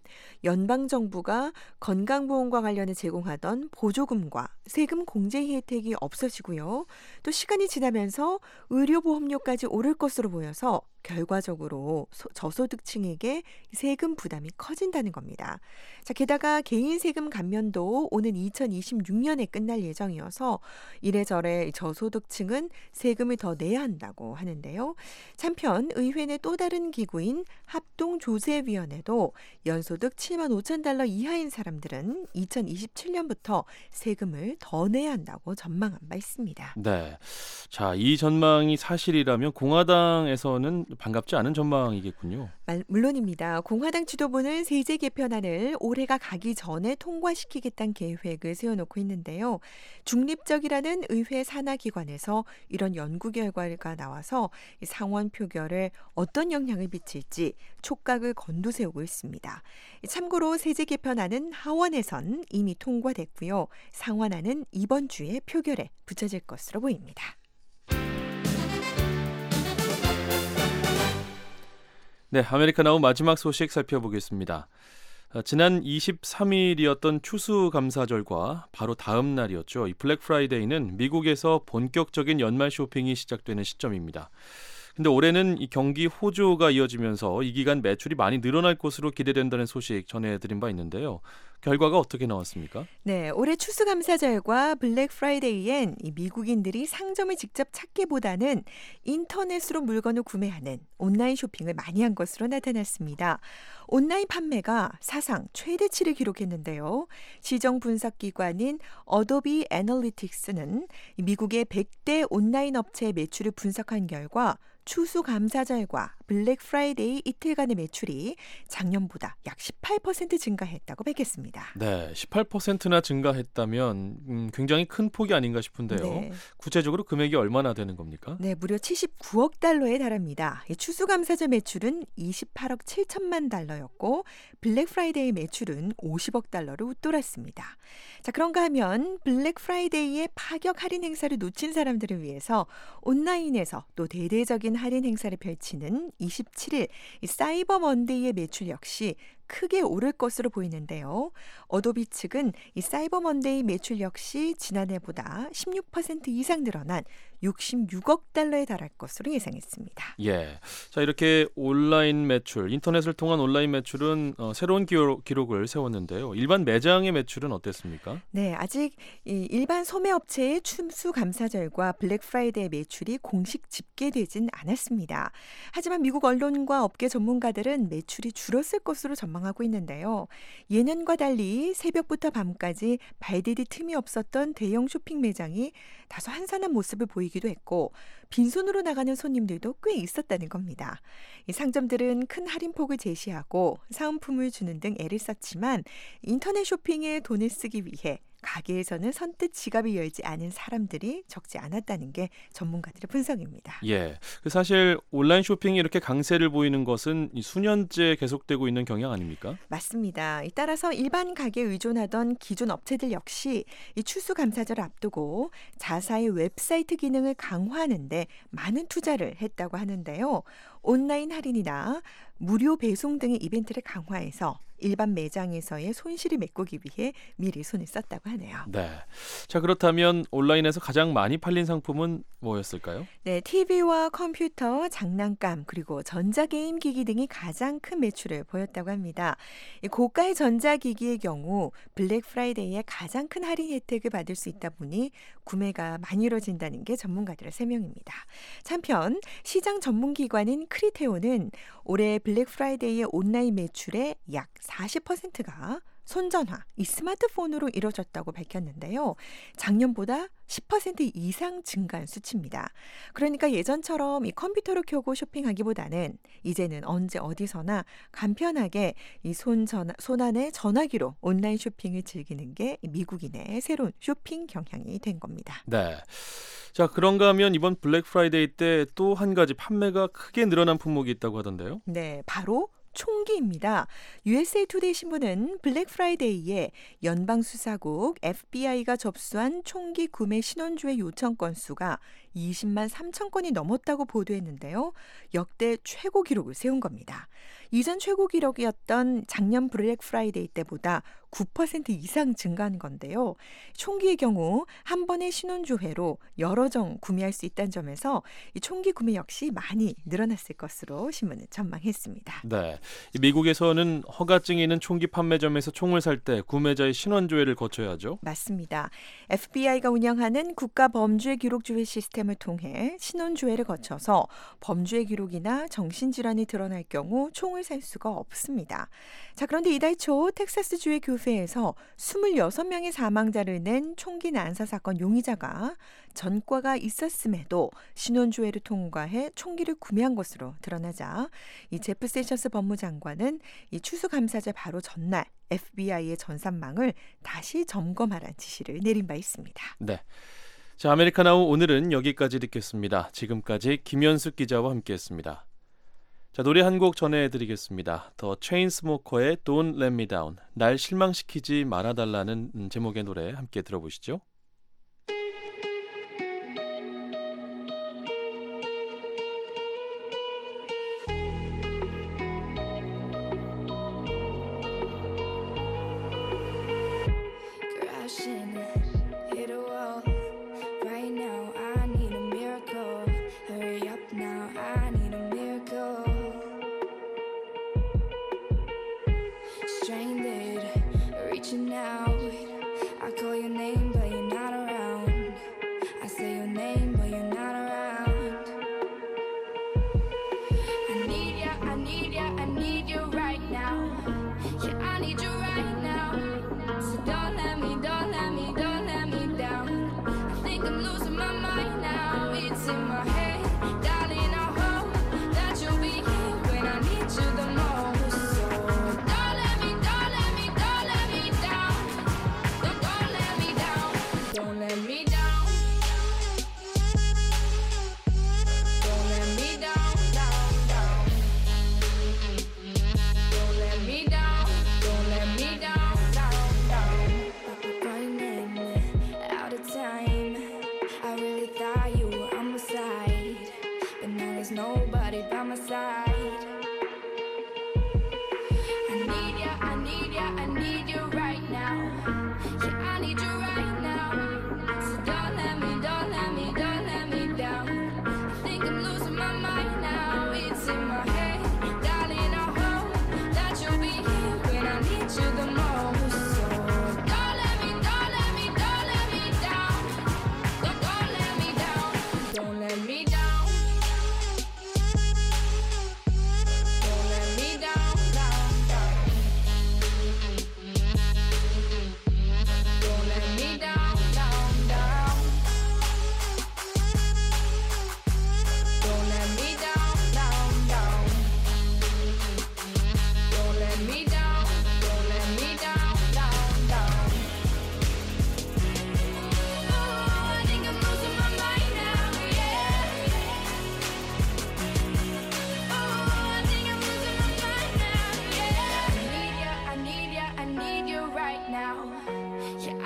연방정부가 건강보험과 관련해 제공하던 보조금과 세금 공제 혜택이 없어지고요. 또 시간이 지나면서 의료보험료까지 오를 것으로 보여서 결과적으로 저소득층에게 세금 부담이 커진다는 겁니다. 자, 게다가 개인 세금 감면도 오는 2026년에 끝날 예정이어서 이래저래 저소득층은 세금을 더 내야 한다고 하는데요. 한편 의회 내 또 다른 기구인 합동조세위원회도 연소득 7만 5천 달러 이하인 사람들은 2027년부터 세금을 더 내야 한다고 전망한 바 있습니다. 네, 자, 이 전망이 사실이라면 공화당에서는 반갑지 않은 전망이겠군요. 물론입니다. 공화당 지도부는 세제 개편안을 올해가 가기 전에 통과시키겠다는 계획을 세워놓고 있는데요. 중립적이라는 의회 산하기관에서 이런 연구 결과가 나와서 상원 표결에 어떤 영향을 미칠지 촉각을 곤두세우고 있습니다. 참고로 세제 개편안은 하원에선 이미 통과됐고요. 상원안은 이번 주에 표결에 붙여질 것으로 보입니다. 네, 아메리카나우 마지막 소식 살펴보겠습니다. 지난 23일이었던 추수감사절과 바로 다음 날이었죠. 이 블랙 프라이데이는 미국에서 본격적인 연말 쇼핑이 시작되는 시점입니다. 근데 올해는 이 경기 호조가 이어지면서 이 기간 매출이 많이 늘어날 것으로 기대된다는 소식 전해드린 바 있는데요. 결과가 어떻게 나왔습니까? 네, 올해 추수감사절과 블랙 프라이데이엔 이 미국인들이 상점을 직접 찾기보다는 인터넷으로 물건을 구매하는 온라인 쇼핑을 많이 한 것으로 나타났습니다. 온라인 판매가 사상 최대치를 기록했는데요. 시정 분석기관인 어도비 애널리틱스는 미국의 100대 온라인 업체의 매출을 분석한 결과 추수감사절과 블랙 프라이데이 이틀간의 매출이 작년보다 약 18% 증가했다고 밝혔습니다. 네, 18%나 증가했다면 굉장히 큰 폭이 아닌가 싶은데요. 네. 구체적으로 금액이 얼마나 되는 겁니까? 네, 무려 79억 달러에 달합니다. 추수감사절 매출은 28억 7천만 달러였고 블랙 프라이데이 매출은 50억 달러를 웃돌았습니다. 자, 그런가 하면 블랙 프라이데이의 파격 할인 행사를 놓친 사람들을 위해서 온라인에서 또 대대적인 할인 행사를 펼치는 27일 사이버 먼데이의 매출 역시 크게 오를 것으로 보이는데요. 어도비 측은 이 사이버 먼데이 매출 역시 지난해보다 16% 이상 늘어난 66억 달러에 달할 것으로 예상했습니다. 예. 자, 이렇게 온라인 매출, 인터넷을 통한 온라인 매출은 새로운 기록을 세웠는데요. 일반 매장의 매출은 어땠습니까? 네, 아직 일반 소매업체의 추수감사절과 블랙 프라이데이 매출이 공식 집계되진 않았습니다. 하지만 미국 언론과 업계 전문가들은 매출이 줄었을 것으로 전망하고 있는데요. 예년과 달리 새벽부터 밤까지 발디딜 틈이 없었던 대형 쇼핑 매장이 다소 한산한 모습을 보이기도 했고 빈손으로 나가는 손님들도 꽤 있었다는 겁니다. 이 상점들은 큰 할인폭을 제시하고 사은품을 주는 등 애를 썼지만 인터넷 쇼핑에 돈을 쓰기 위해 가게에서는 선뜻 지갑을 열지 않은 사람들이 적지 않았다는 게 전문가들의 분석입니다. 예, 사실 온라인 쇼핑이 이렇게 강세를 보이는 것은 수년째 계속되고 있는 경향 아닙니까? 맞습니다. 따라서 일반 가게에 의존하던 기존 업체들 역시 이 추수감사절을 앞두고 자사의 웹사이트 기능을 강화하는 데 많은 투자를 했다고 하는데요. 온라인 할인이나 무료 배송 등의 이벤트를 강화해서 일반 매장에서의 손실을 메꾸기 위해 미리 손을 썼다고 하네요. 네. 자, 그렇다면 온라인에서 가장 많이 팔린 상품은 뭐였을까요? 네, TV와 컴퓨터, 장난감, 그리고 전자게임 기기 등이 가장 큰 매출을 보였다고 합니다. 고가의 전자기기의 경우 블랙 프라이데이에 가장 큰 할인 혜택을 받을 수 있다 보니 구매가 많이 이루어진다는 게 전문가들의 설명입니다. 한편 시장 전문기관인 크리테오는 올해 블랙 프라이데이의 온라인 매출의 약 40%가 손전화, 이 스마트폰으로 이루어졌다고 밝혔는데요. 작년보다 10% 이상 증가한 수치입니다. 그러니까 예전처럼 이 컴퓨터로 켜고 쇼핑하기보다는 이제는 언제 어디서나 간편하게 이 손안의 전화기로 온라인 쇼핑을 즐기는 게 미국인의 새로운 쇼핑 경향이 된 겁니다. 네. 자, 그런가 하면 이번 블랙 프라이데이 때 또 한 가지 판매가 크게 늘어난 품목이 있다고 하던데요. 네, 바로 총기입니다. USA 투데이 신문은 블랙 프라이데이에 연방수사국 FBI가 접수한 총기 구매 신원조회 요청 건수가 20만 3천 건이 넘었다고 보도했는데요. 역대 최고 기록을 세운 겁니다. 이전 최고 기록이었던 작년 블랙 프라이데이 때보다 9% 이상 증가한 건데요. 총기의 경우 한 번의 신원조회로 여러 정 구매할 수 있다는 점에서 이 총기 구매 역시 많이 늘어났을 것으로 신문은 전망했습니다. 네, 미국에서는 허가증이 있는 총기 판매점에서 총을 살 때 구매자의 신원조회를 거쳐야 하죠? 맞습니다. FBI가 운영하는 국가범죄기록조회 시스템을 통해 신원조회를 거쳐서 범죄 기록이나 정신질환이 드러날 경우 총을 살 수가 없습니다. 자, 그런데 이달 초 텍사스주의 교회에서 26명의 사망자를 낸 총기 난사 사건 용의자가 전과가 있었음에도 신원조회를 통과해 총기를 구매한 것으로 드러나자 이 제프 세션스 법무장관은 이 추수감사절 바로 전날 FBI의 전산망을 다시 점검하라는 지시를 내린 바 있습니다. 네. 자, 아메리카나우 오늘은 여기까지 듣겠습니다. 지금까지 김현숙 기자와 함께했습니다. 자, 노래 한 곡 전해드리겠습니다. 더 체인스모커의 Don't Let Me Down, 날 실망시키지 말아달라는 제목의 노래 함께 들어보시죠. Don't let me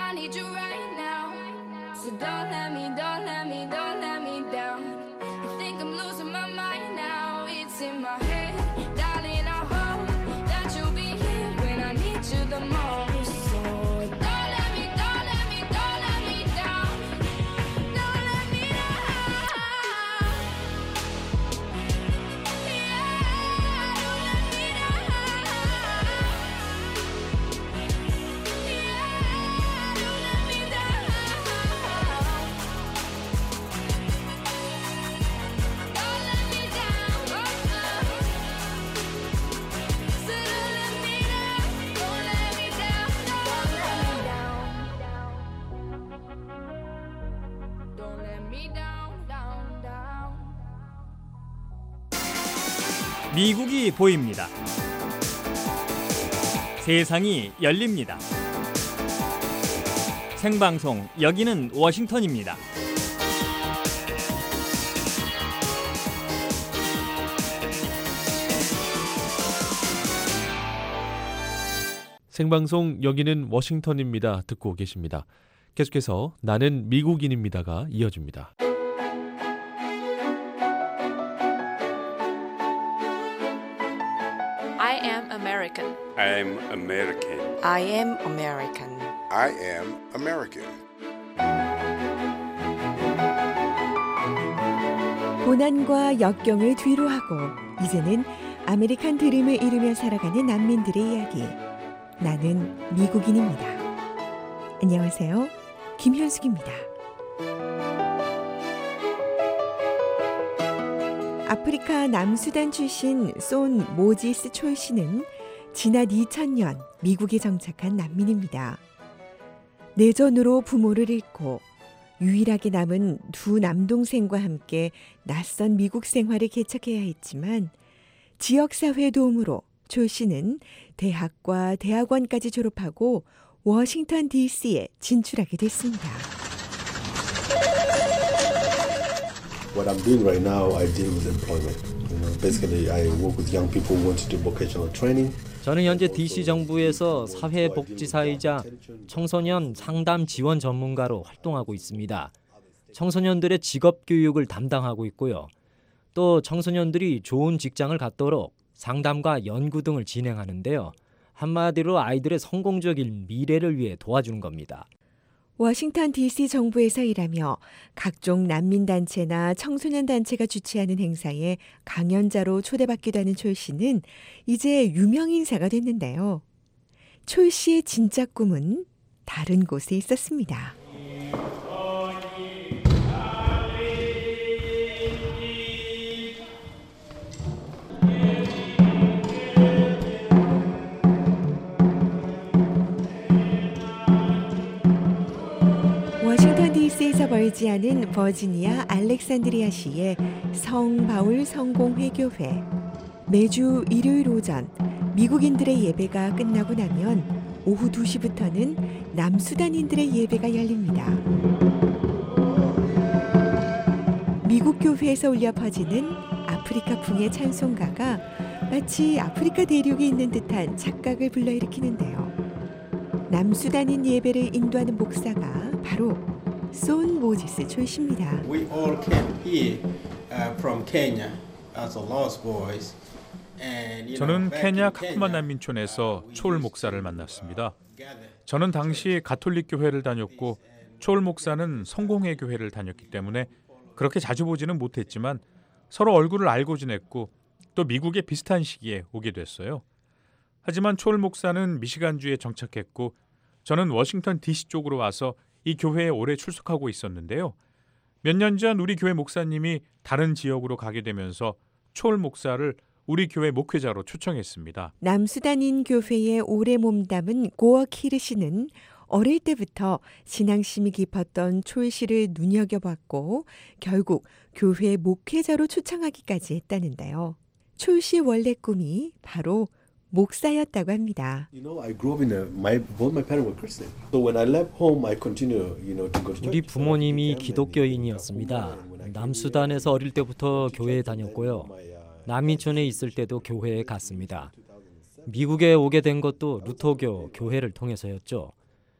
I need you right now. So don't let me down. I think I'm losing my mind now. It's in my head, darling. I hope that you'll be here when I need you the most. So don't let me down. Don't let me down. Yeah, don't let me down. Yeah, don't let me down. Don't let me down. So don't let me down. Don't let me down. Don't let me down. 미국이 보입니다. 세상이 열립니다. 생방송 여기는 워싱턴입니다. 생방송 여기는 워싱턴입니다. 듣고 계십니다. 계속해서 나는 미국인입니다가 이어집니다. I am American. I'm American. I am American. I am American. 고난과 역경을 뒤로하고 이제는 아메리칸 드림을 이루며 살아가는 난민들의 이야기. 나는 미국인입니다. 안녕하세요. 김현숙입니다. 아프리카 남수단 출신 손 모지스 촐 씨는 지난 2000년 미국에 정착한 난민입니다. 내전으로 부모를 잃고 유일하게 남은 두 남동생과 함께 낯선 미국 생활을 개척해야 했지만 지역사회 도움으로 촐 씨는 대학과 대학원까지 졸업하고 워싱턴 DC에 진출하게 됐습니다. What I'm doing right now, I deal with employment. Basically, I work with young people who want to do vocational training. 저는 현재 DC 정부에서 사회복지사이자 청소년 상담 지원 전문가로 활동하고 있습니다. 청소년들의 직업 교육을 담당하고 있고요. 또 청소년들이 좋은 직장을 갖도록 상담과 연구 등을 진행하는데요. 한마디로 아이들의 성공적인 미래를 위해 도와주는 겁니다. 워싱턴 DC 정부에서 일하며 각종 난민단체나 청소년단체가 주최하는 행사에 강연자로 초대받기도 하는 촐 씨는 이제 유명 인사가 됐는데요. 촐 씨의 진짜 꿈은 다른 곳에 있었습니다. 워싱턴 DC에서 멀지 않은 버지니아 알렉산드리아시의 성바울 성공회교회. 매주 일요일 오전 미국인들의 예배가 끝나고 나면 오후 2시부터는 남수단인들의 예배가 열립니다. 미국 교회에서 울려 퍼지는 아프리카풍의 찬송가가 마치 아프리카 대륙에 있는 듯한 착각을 불러일으키는데요. 남수단인 예배를 인도하는 목사가 바로 손 모지스 촐 씨입니다. We all came here from Kenya as a lost boys. 저는 케냐 카쿠만 난민촌에서 촐 목사를 만났습니다. 저는 당시 가톨릭 교회를 다녔고 촐 목사는 성공회 교회를 다녔기 때문에 그렇게 자주 보지는 못했지만 서로 얼굴을 알고 지냈고 또 미국에 비슷한 시기에 오게 됐어요. 하지만 촐 목사는 미시간주에 정착했고 저는 워싱턴 DC 쪽으로 와서 이 교회에 오래 출석하고 있었는데요. 몇 년 전 우리 교회 목사님이 다른 지역으로 가게 되면서 촐 목사를 우리 교회 목회자로 초청했습니다. 남수단인 교회에 오래 몸담은 고어 키르 씨는 어릴 때부터 신앙심이 깊었던 촐 씨를 눈여겨봤고 결국 교회 목회자로 초청하기까지 했다는데요. 촐 씨 원래 꿈이 바로 목사였다고 합니다. I grew up both my parents were Christian. So when I left home, I continued, to go to church. 우리 부모님이 기독교인이었습니다. 남수단에서 어릴 때부터 교회에 다녔고요. 난민촌에 있을 때도 교회에 갔습니다. 미국에 오게 된 것도 루터교 교회를 통해서였죠.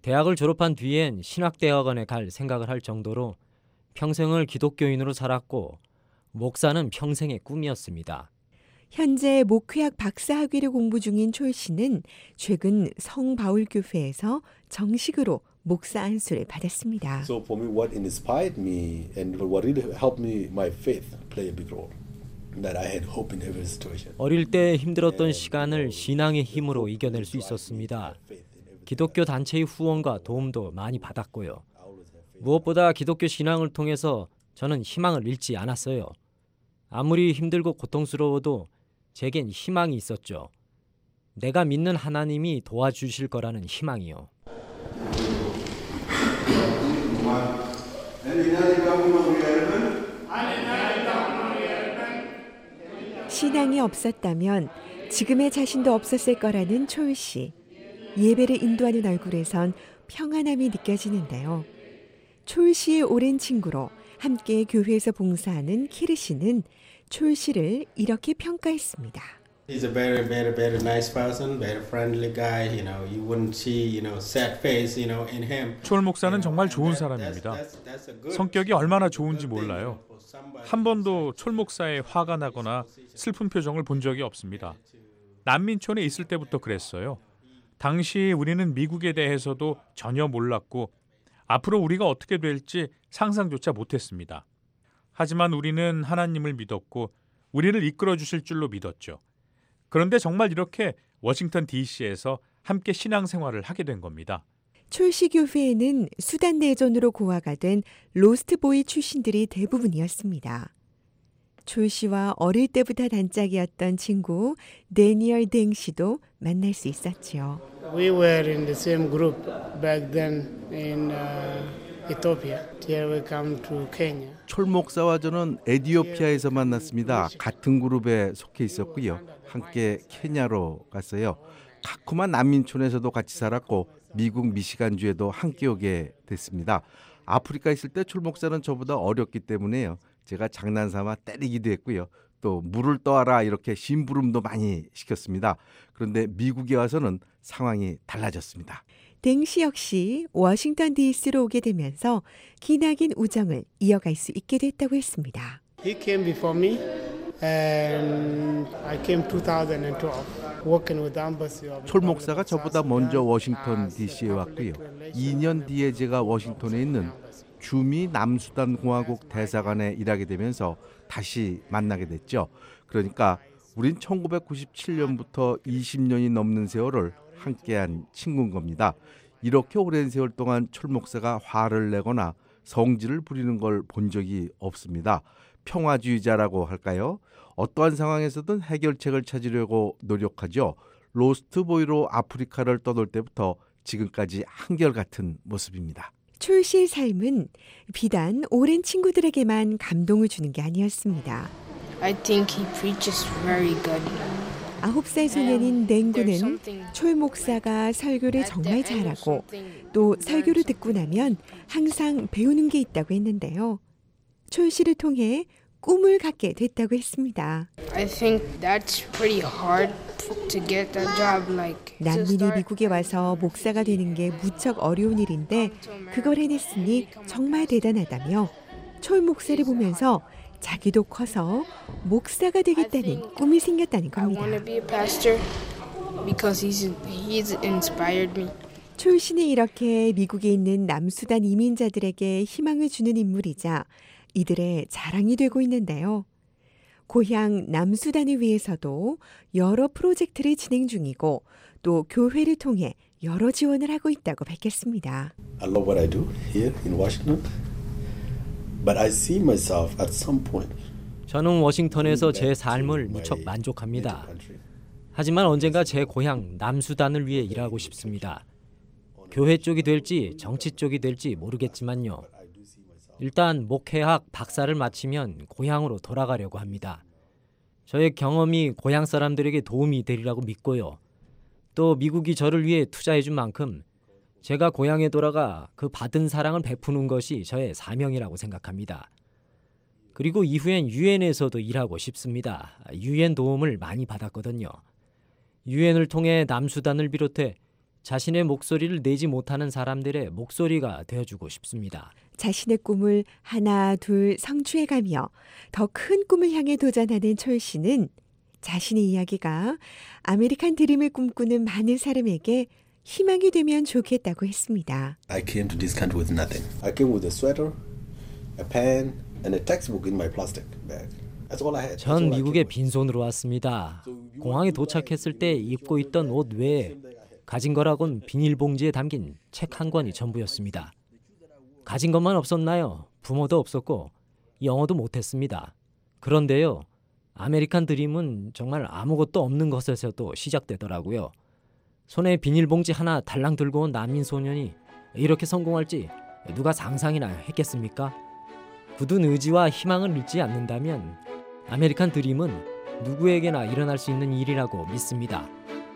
대학을 졸업한 뒤엔 신학대학원에 갈 생각을 할 정도로 평생을 기독교인으로 살았고 목사는 평생의 꿈이었습니다. 현재 목회학 박사학위를 공부 중인 촐 씨는 최근 성바울교회에서 정식으로 목사 안수를 받았습니다. So for me, what inspired me and what really helped me, my faith play a big role. That I had hope in every situation. 어릴 때 힘들었던 시간을 신앙의 힘으로 이겨낼 수 있었습니다. 기독교 단체의 후원과 도움도 많이 받았고요. 무엇보다 기독교 신앙을 통해서 저는 희망을 잃지 않았어요. 아무리 힘들고 고통스러워도 제겐 희망이 있었죠. 내가 믿는 하나님이 도와주실 거라는 희망이요. 신앙이 없었다면 지금의 자신도 없었을 거라는 촐 씨. 예배를 인도하는 얼굴에선 평안함이 느껴지는데요. 촐 씨의 오랜 친구로 함께 교회에서 봉사하는 키르 씨는 촐 씨를 이렇게 평가했습니다. He's a very nice person, very friendly guy. You wouldn't see, sad face, in him. 촐 목사는 정말 좋은 사람입니다. 성격이 얼마나 좋은지 몰라요. 한 번도 촐 목사의 화가 나거나 슬픈 표정을 본 적이 없습니다. 난민촌에 있을 때부터 그랬어요. 당시 우리는 미국에 대해서도 전혀 몰랐고 앞으로 우리가 어떻게 될지 상상조차 못했습니다. 하지만 우리는 하나님을 믿었고 우리를 이끌어 주실 줄로 믿었죠. 그런데 정말 이렇게 워싱턴 DC에서 함께 신앙생활을 하게 된 겁니다. 촐 씨 교회에는 수단 내전으로 고아가 된 로스트보이 출신들이 대부분이었습니다. 촐 씨와 어릴 때부터 단짝이었던 친구 데니얼 댕 씨도 만날 수 있었죠. We were in the same group back then in Ethiopia. Here we come to Kenya. 촐 목사와 저는 에티오피아에서 만났습니다. 같은 그룹에 속해 있었고요. 함께 케냐로 갔어요. 카쿠마 난민촌에서도 같이 살았고 미국 미시간주에도 함께 오게 됐습니다. 아프리카 있을 때 촐 목사는 저보다 어렸기 때문에요. 제가 장난삼아 때리기도 했고요. 또 물을 떠와라 이렇게 심부름도 많이 시켰습니다. 그런데 미국에 와서는 상황이 달라졌습니다. 댕 씨 역시 워싱턴 DC로 오게 되면서 기나긴 우정을 이어갈 수 있게 됐다고 했습니다. He came before me and I came 2012 working with the embassy of 촐 목사가 저보다 먼저 워싱턴 DC에 왔고요. 2년 뒤에 제가 워싱턴에 있는 주미 남수단 공화국 대사관에 일하게 되면서 다시 만나게 됐죠. 그러니까 우린 1997년부터 20년이 넘는 세월을 함께한 친구인 겁니다. 이렇게 오랜 세월 동안 촐 목사가 화를 내거나 성질을 부리는 걸 본 적이 없습니다. 평화주의자라고 할까요? 어떠한 상황에서든 해결책을 찾으려고 노력하죠. 로스트보이로 아프리카를 떠돌 때부터 지금까지 한결같은 모습입니다. 촐 씨의 삶은 비단 오랜 친구들에게만 감동을 주는 게 아니었습니다. I think he preaches very good. 9살 소년인 댕구는 촐 목사가 설교를 정말 잘하고 또 설교를 듣고 나면 항상 배우는 게 있다고 했는데요. 촐 씨를 통해 꿈을 갖게 됐다고 했습니다. I think that's pretty hard to get that job. 난민이 미국에 와서 목사가 되는 게 무척 어려운 일인데 그걸 해냈으니 정말 대단하다며 촐 목사를 보면서 자기도 커서 목사가 되겠다는 꿈이 생겼다는 겁니다. I want to be a pastor because he's inspired me. 촐 씨는 이렇게 미국에 있는 남수단 이민자들에게 희망을 주는 인물이자 이들의 자랑이 되고 있는데요. 고향 남수단을 위해서도 여러 프로젝트를 진행 중이고 또 교회를 통해 여러 지원을 하고 있다고 밝혔습니다. I love what I do here in Washington. But I see myself at some point. 저는 워싱턴에서 제 삶을 무척 만족합니다. 하지만 언젠가 제 고향 남수단을 위해 일하고 싶습니다. 교회 쪽이 될지 정치 쪽이 될지 모르겠지만요. 일단 목회학 박사를 마치면 고향으로 돌아가려고 합니다. 저의 경험이 고향 사람들에게 도움이 되리라고 믿고요. 또 미국이 저를 위해 투자해 준 만큼 제가 고향에 돌아가 그 받은 사랑을 베푸는 것이 저의 사명이라고 생각합니다. 그리고 이후엔 유엔에서도 일하고 싶습니다. 유엔 도움을 많이 받았거든요. 유엔을 통해 남수단을 비롯해 자신의 목소리를 내지 못하는 사람들의 목소리가 되어주고 싶습니다. 자신의 꿈을 하나 둘 성취해가며 더 큰 꿈을 향해 도전하는 촐 씨는 자신의 이야기가 아메리칸 드림을 꿈꾸는 많은 사람에게 희망이 되면 좋겠다고 했습니다. I came to this country with nothing. I came with a sweater, a pen, and a textbook in my plastic bag. That's all I had. 전 미국에 빈손으로 왔습니다. 공항에 도착했을 때 입고 있던 옷 외에 가진 거라곤 비닐봉지에 담긴 책 한 권이 전부였습니다. 가진 것만 없었나요? 부모도 없었고 영어도 못했습니다. 그런데요, 아메리칸 드림은 정말 아무것도 없는 것에서도 시작되더라고요. 손에 비닐봉지 하나 달랑 들고 온 난민 소년이 이렇게 성공할지 누가 상상이나 했겠습니까? 굳은 의지와 희망을 잃지 않는다면 아메리칸 드림은 누구에게나 일어날 수 있는 일이라고 믿습니다.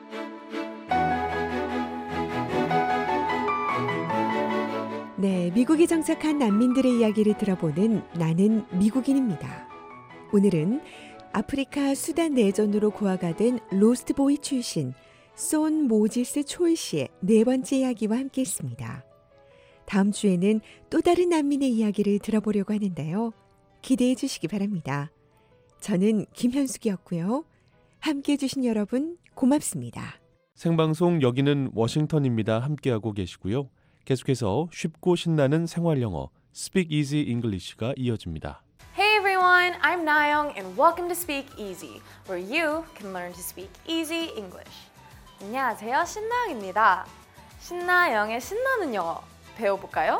네, 미국에 정착한 난민들의 이야기를 들어보는 나는 미국인입니다. 오늘은 아프리카 수단 내전으로 고아가 된 로스트보이 출신 손 모지스 촐 씨의 네 번째 이야기와 함께했습니다. 다음 주에는 또 다른 난민의 이야기를 들어보려고 하는데요. 기대해 주시기 바랍니다. 저는 김현숙이었고요. 함께해 주신 여러분 고맙습니다. 생방송 여기는 워싱턴입니다. 함께하고 계시고요. 계속해서 쉽고 신나는 생활영어 Speak Easy English가 이어집니다. Hey everyone, I'm Nayoung and welcome to Speak Easy, where you can learn to speak easy English. 안녕하세요, 신나영입니다. 신나영의 신나는 영어 배워볼까요?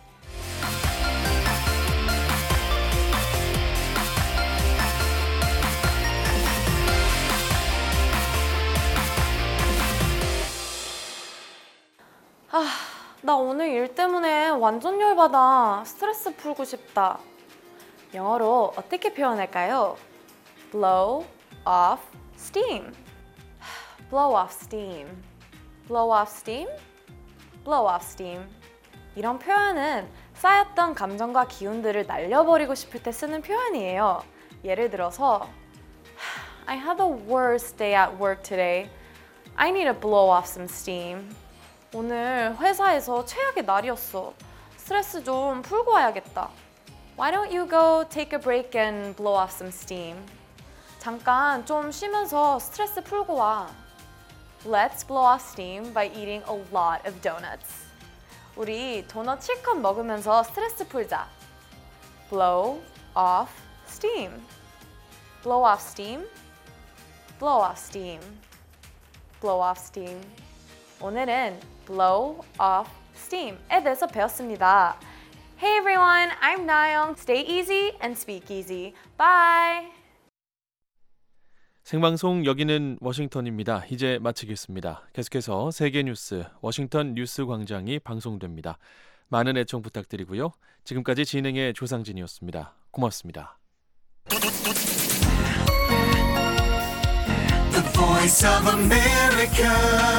나 오늘 일 때문에 완전 열받아. 스트레스 풀고 싶다. 영어로 어떻게 표현할까요? Blow off steam. Blow off steam. Blow off steam. Blow off steam. 이런 표현은 쌓였던 감정과 기운들을 날려버리고 싶을 때 쓰는 표현이에요. 예를 들어서 I had the worst day at work today. I need to blow off some steam. 오늘 회사에서 최악의 날이었어. 스트레스 좀 풀고 와야겠다. Why don't you go take a break and blow off some steam? 잠깐 좀 쉬면서 스트레스 풀고 와. Let's blow off steam by eating a lot of donuts. 우리 도넛 실컷 먹으면서 스트레스 풀자. Blow off steam. Blow off steam. Blow off steam. Blow off steam. 오늘은 blow off steam에 대해서 배웠습니다. Hey everyone, I'm Nayoung. Stay easy and speak easy. Bye. 생방송 여기는 워싱턴입니다. 이제 마치겠습니다. 계속해서 세계 뉴스 워싱턴 뉴스 광장이 방송됩니다. 많은 애청 부탁드리고요. 지금까지 진행의 조상진이었습니다. 고맙습니다. The Voice of America.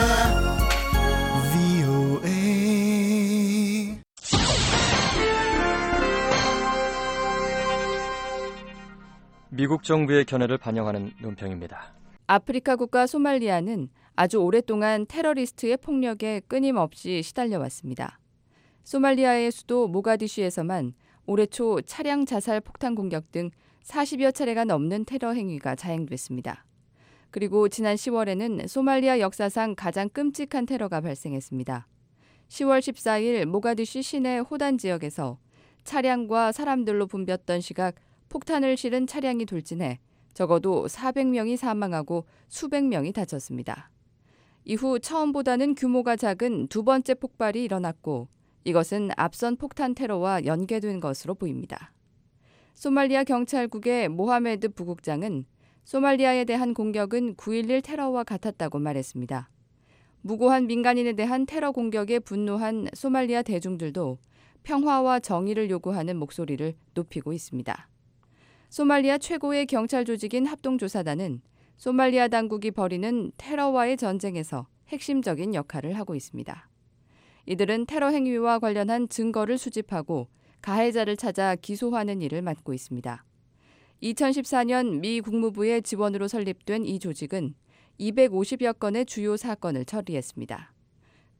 미국 정부의 견해를 반영하는 논평입니다. 아프리카 국가 소말리아는 아주 오랫동안 테러리스트의 폭력에 끊임없이 시달려왔습니다. 소말리아의 수도 모가디슈에서만 올해 초 차량 자살 폭탄 공격 등 40여 차례가 넘는 테러 행위가 자행됐습니다. 그리고 지난 10월에는 소말리아 역사상 가장 끔찍한 테러가 발생했습니다. 10월 14일 모가디슈 시내 호단 지역에서 차량과 사람들로 붐볐던 시각 폭탄을 실은 차량이 돌진해 적어도 400명이 사망하고 수백 명이 다쳤습니다. 이후 처음보다는 규모가 작은 두 번째 폭발이 일어났고 이것은 앞선 폭탄 테러와 연계된 것으로 보입니다. 소말리아 경찰국의 모하메드 부국장은 소말리아에 대한 공격은 9.11 테러와 같았다고 말했습니다. 무고한 민간인에 대한 테러 공격에 분노한 소말리아 대중들도 평화와 정의를 요구하는 목소리를 높이고 있습니다. 소말리아 최고의 경찰 조직인 합동조사단은 소말리아 당국이 벌이는 테러와의 전쟁에서 핵심적인 역할을 하고 있습니다. 이들은 테러 행위와 관련한 증거를 수집하고 가해자를 찾아 기소하는 일을 맡고 있습니다. 2014년 미 국무부의 지원으로 설립된 이 조직은 250여 건의 주요 사건을 처리했습니다.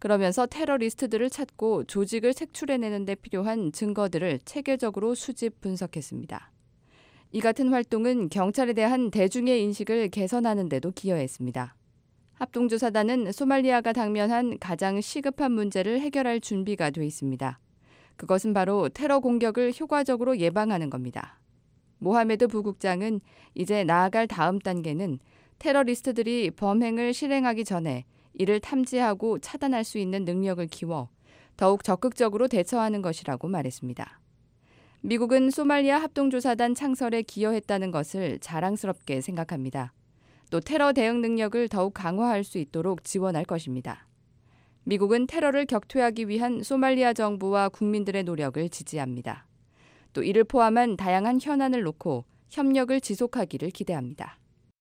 그러면서 테러리스트들을 찾고 조직을 색출해내는 데 필요한 증거들을 체계적으로 수집 분석했습니다. 이 같은 활동은 경찰에 대한 대중의 인식을 개선하는 데도 기여했습니다. 합동조사단은 소말리아가 당면한 가장 시급한 문제를 해결할 준비가 돼 있습니다. 그것은 바로 테러 공격을 효과적으로 예방하는 겁니다. 모하메드 부국장은 이제 나아갈 다음 단계는 테러리스트들이 범행을 실행하기 전에 이를 탐지하고 차단할 수 있는 능력을 키워 더욱 적극적으로 대처하는 것이라고 말했습니다. 미국은 소말리아 합동조사단 창설에 기여했다는 것을 자랑스럽게 생각합니다. 또 테러 대응 능력을 더욱 강화할 수 있도록 지원할 것입니다. 미국은 테러를 격퇴하기 위한 소말리아 정부와 국민들의 노력을 지지합니다. 또 이를 포함한 다양한 현안을 놓고 협력을 지속하기를 기대합니다.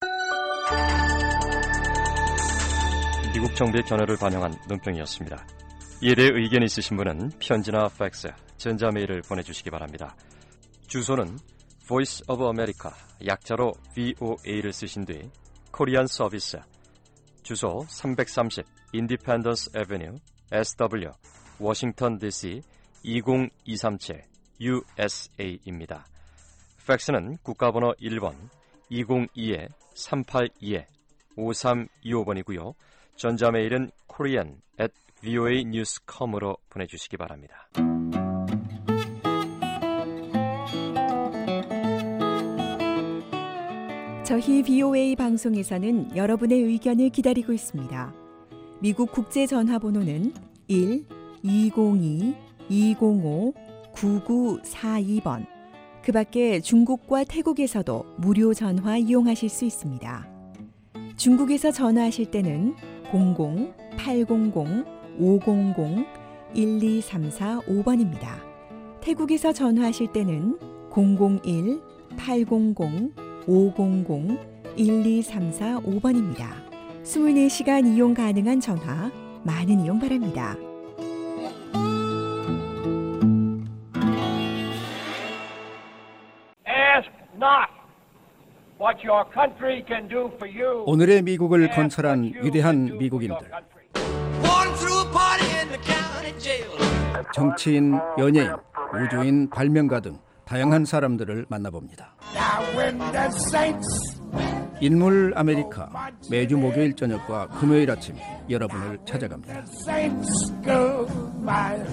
미국 정부의 견해를 반영한 논평이었습니다. 이에 대해 의견 있으신 분은 편지나 팩스, 전자메일을 보내주시기 바랍니다. 주소는 Voice of America, 약자로 VOA를 쓰신 뒤 코리안 서비스, 주소 330 Independence Avenue, SW, 워싱턴 DC 20237 USA입니다. 팩스는 국가번호 1번 202-382-5325번이고요. 전자메일은 korean@voanews.com으로 보내주시기 바랍니다. 저희 VOA 방송에서는 여러분의 의견을 기다리고 있습니다. 미국 국제전화번호는 1-202-205-9942번. 그 밖에 중국과 태국에서도 무료 전화 이용하실 수 있습니다. 중국에서 전화하실 때는 00-800-500-1234-5번입니다. 태국에서 전화하실 때는 001-800-500-1234-5번입니다. 24시간 이용 가능한 전화, 많은 이용 바랍니다. Ask not what your country can do for you. 오늘의 미국을 건설한 위대한 미국인들. 정치인, 연예인, 우주인, 발명가 등 다양한 사람들을 만나봅니다. 인물 아메리카, 매주 목요일 저녁과 금요일 아침 여러분을 찾아갑니다.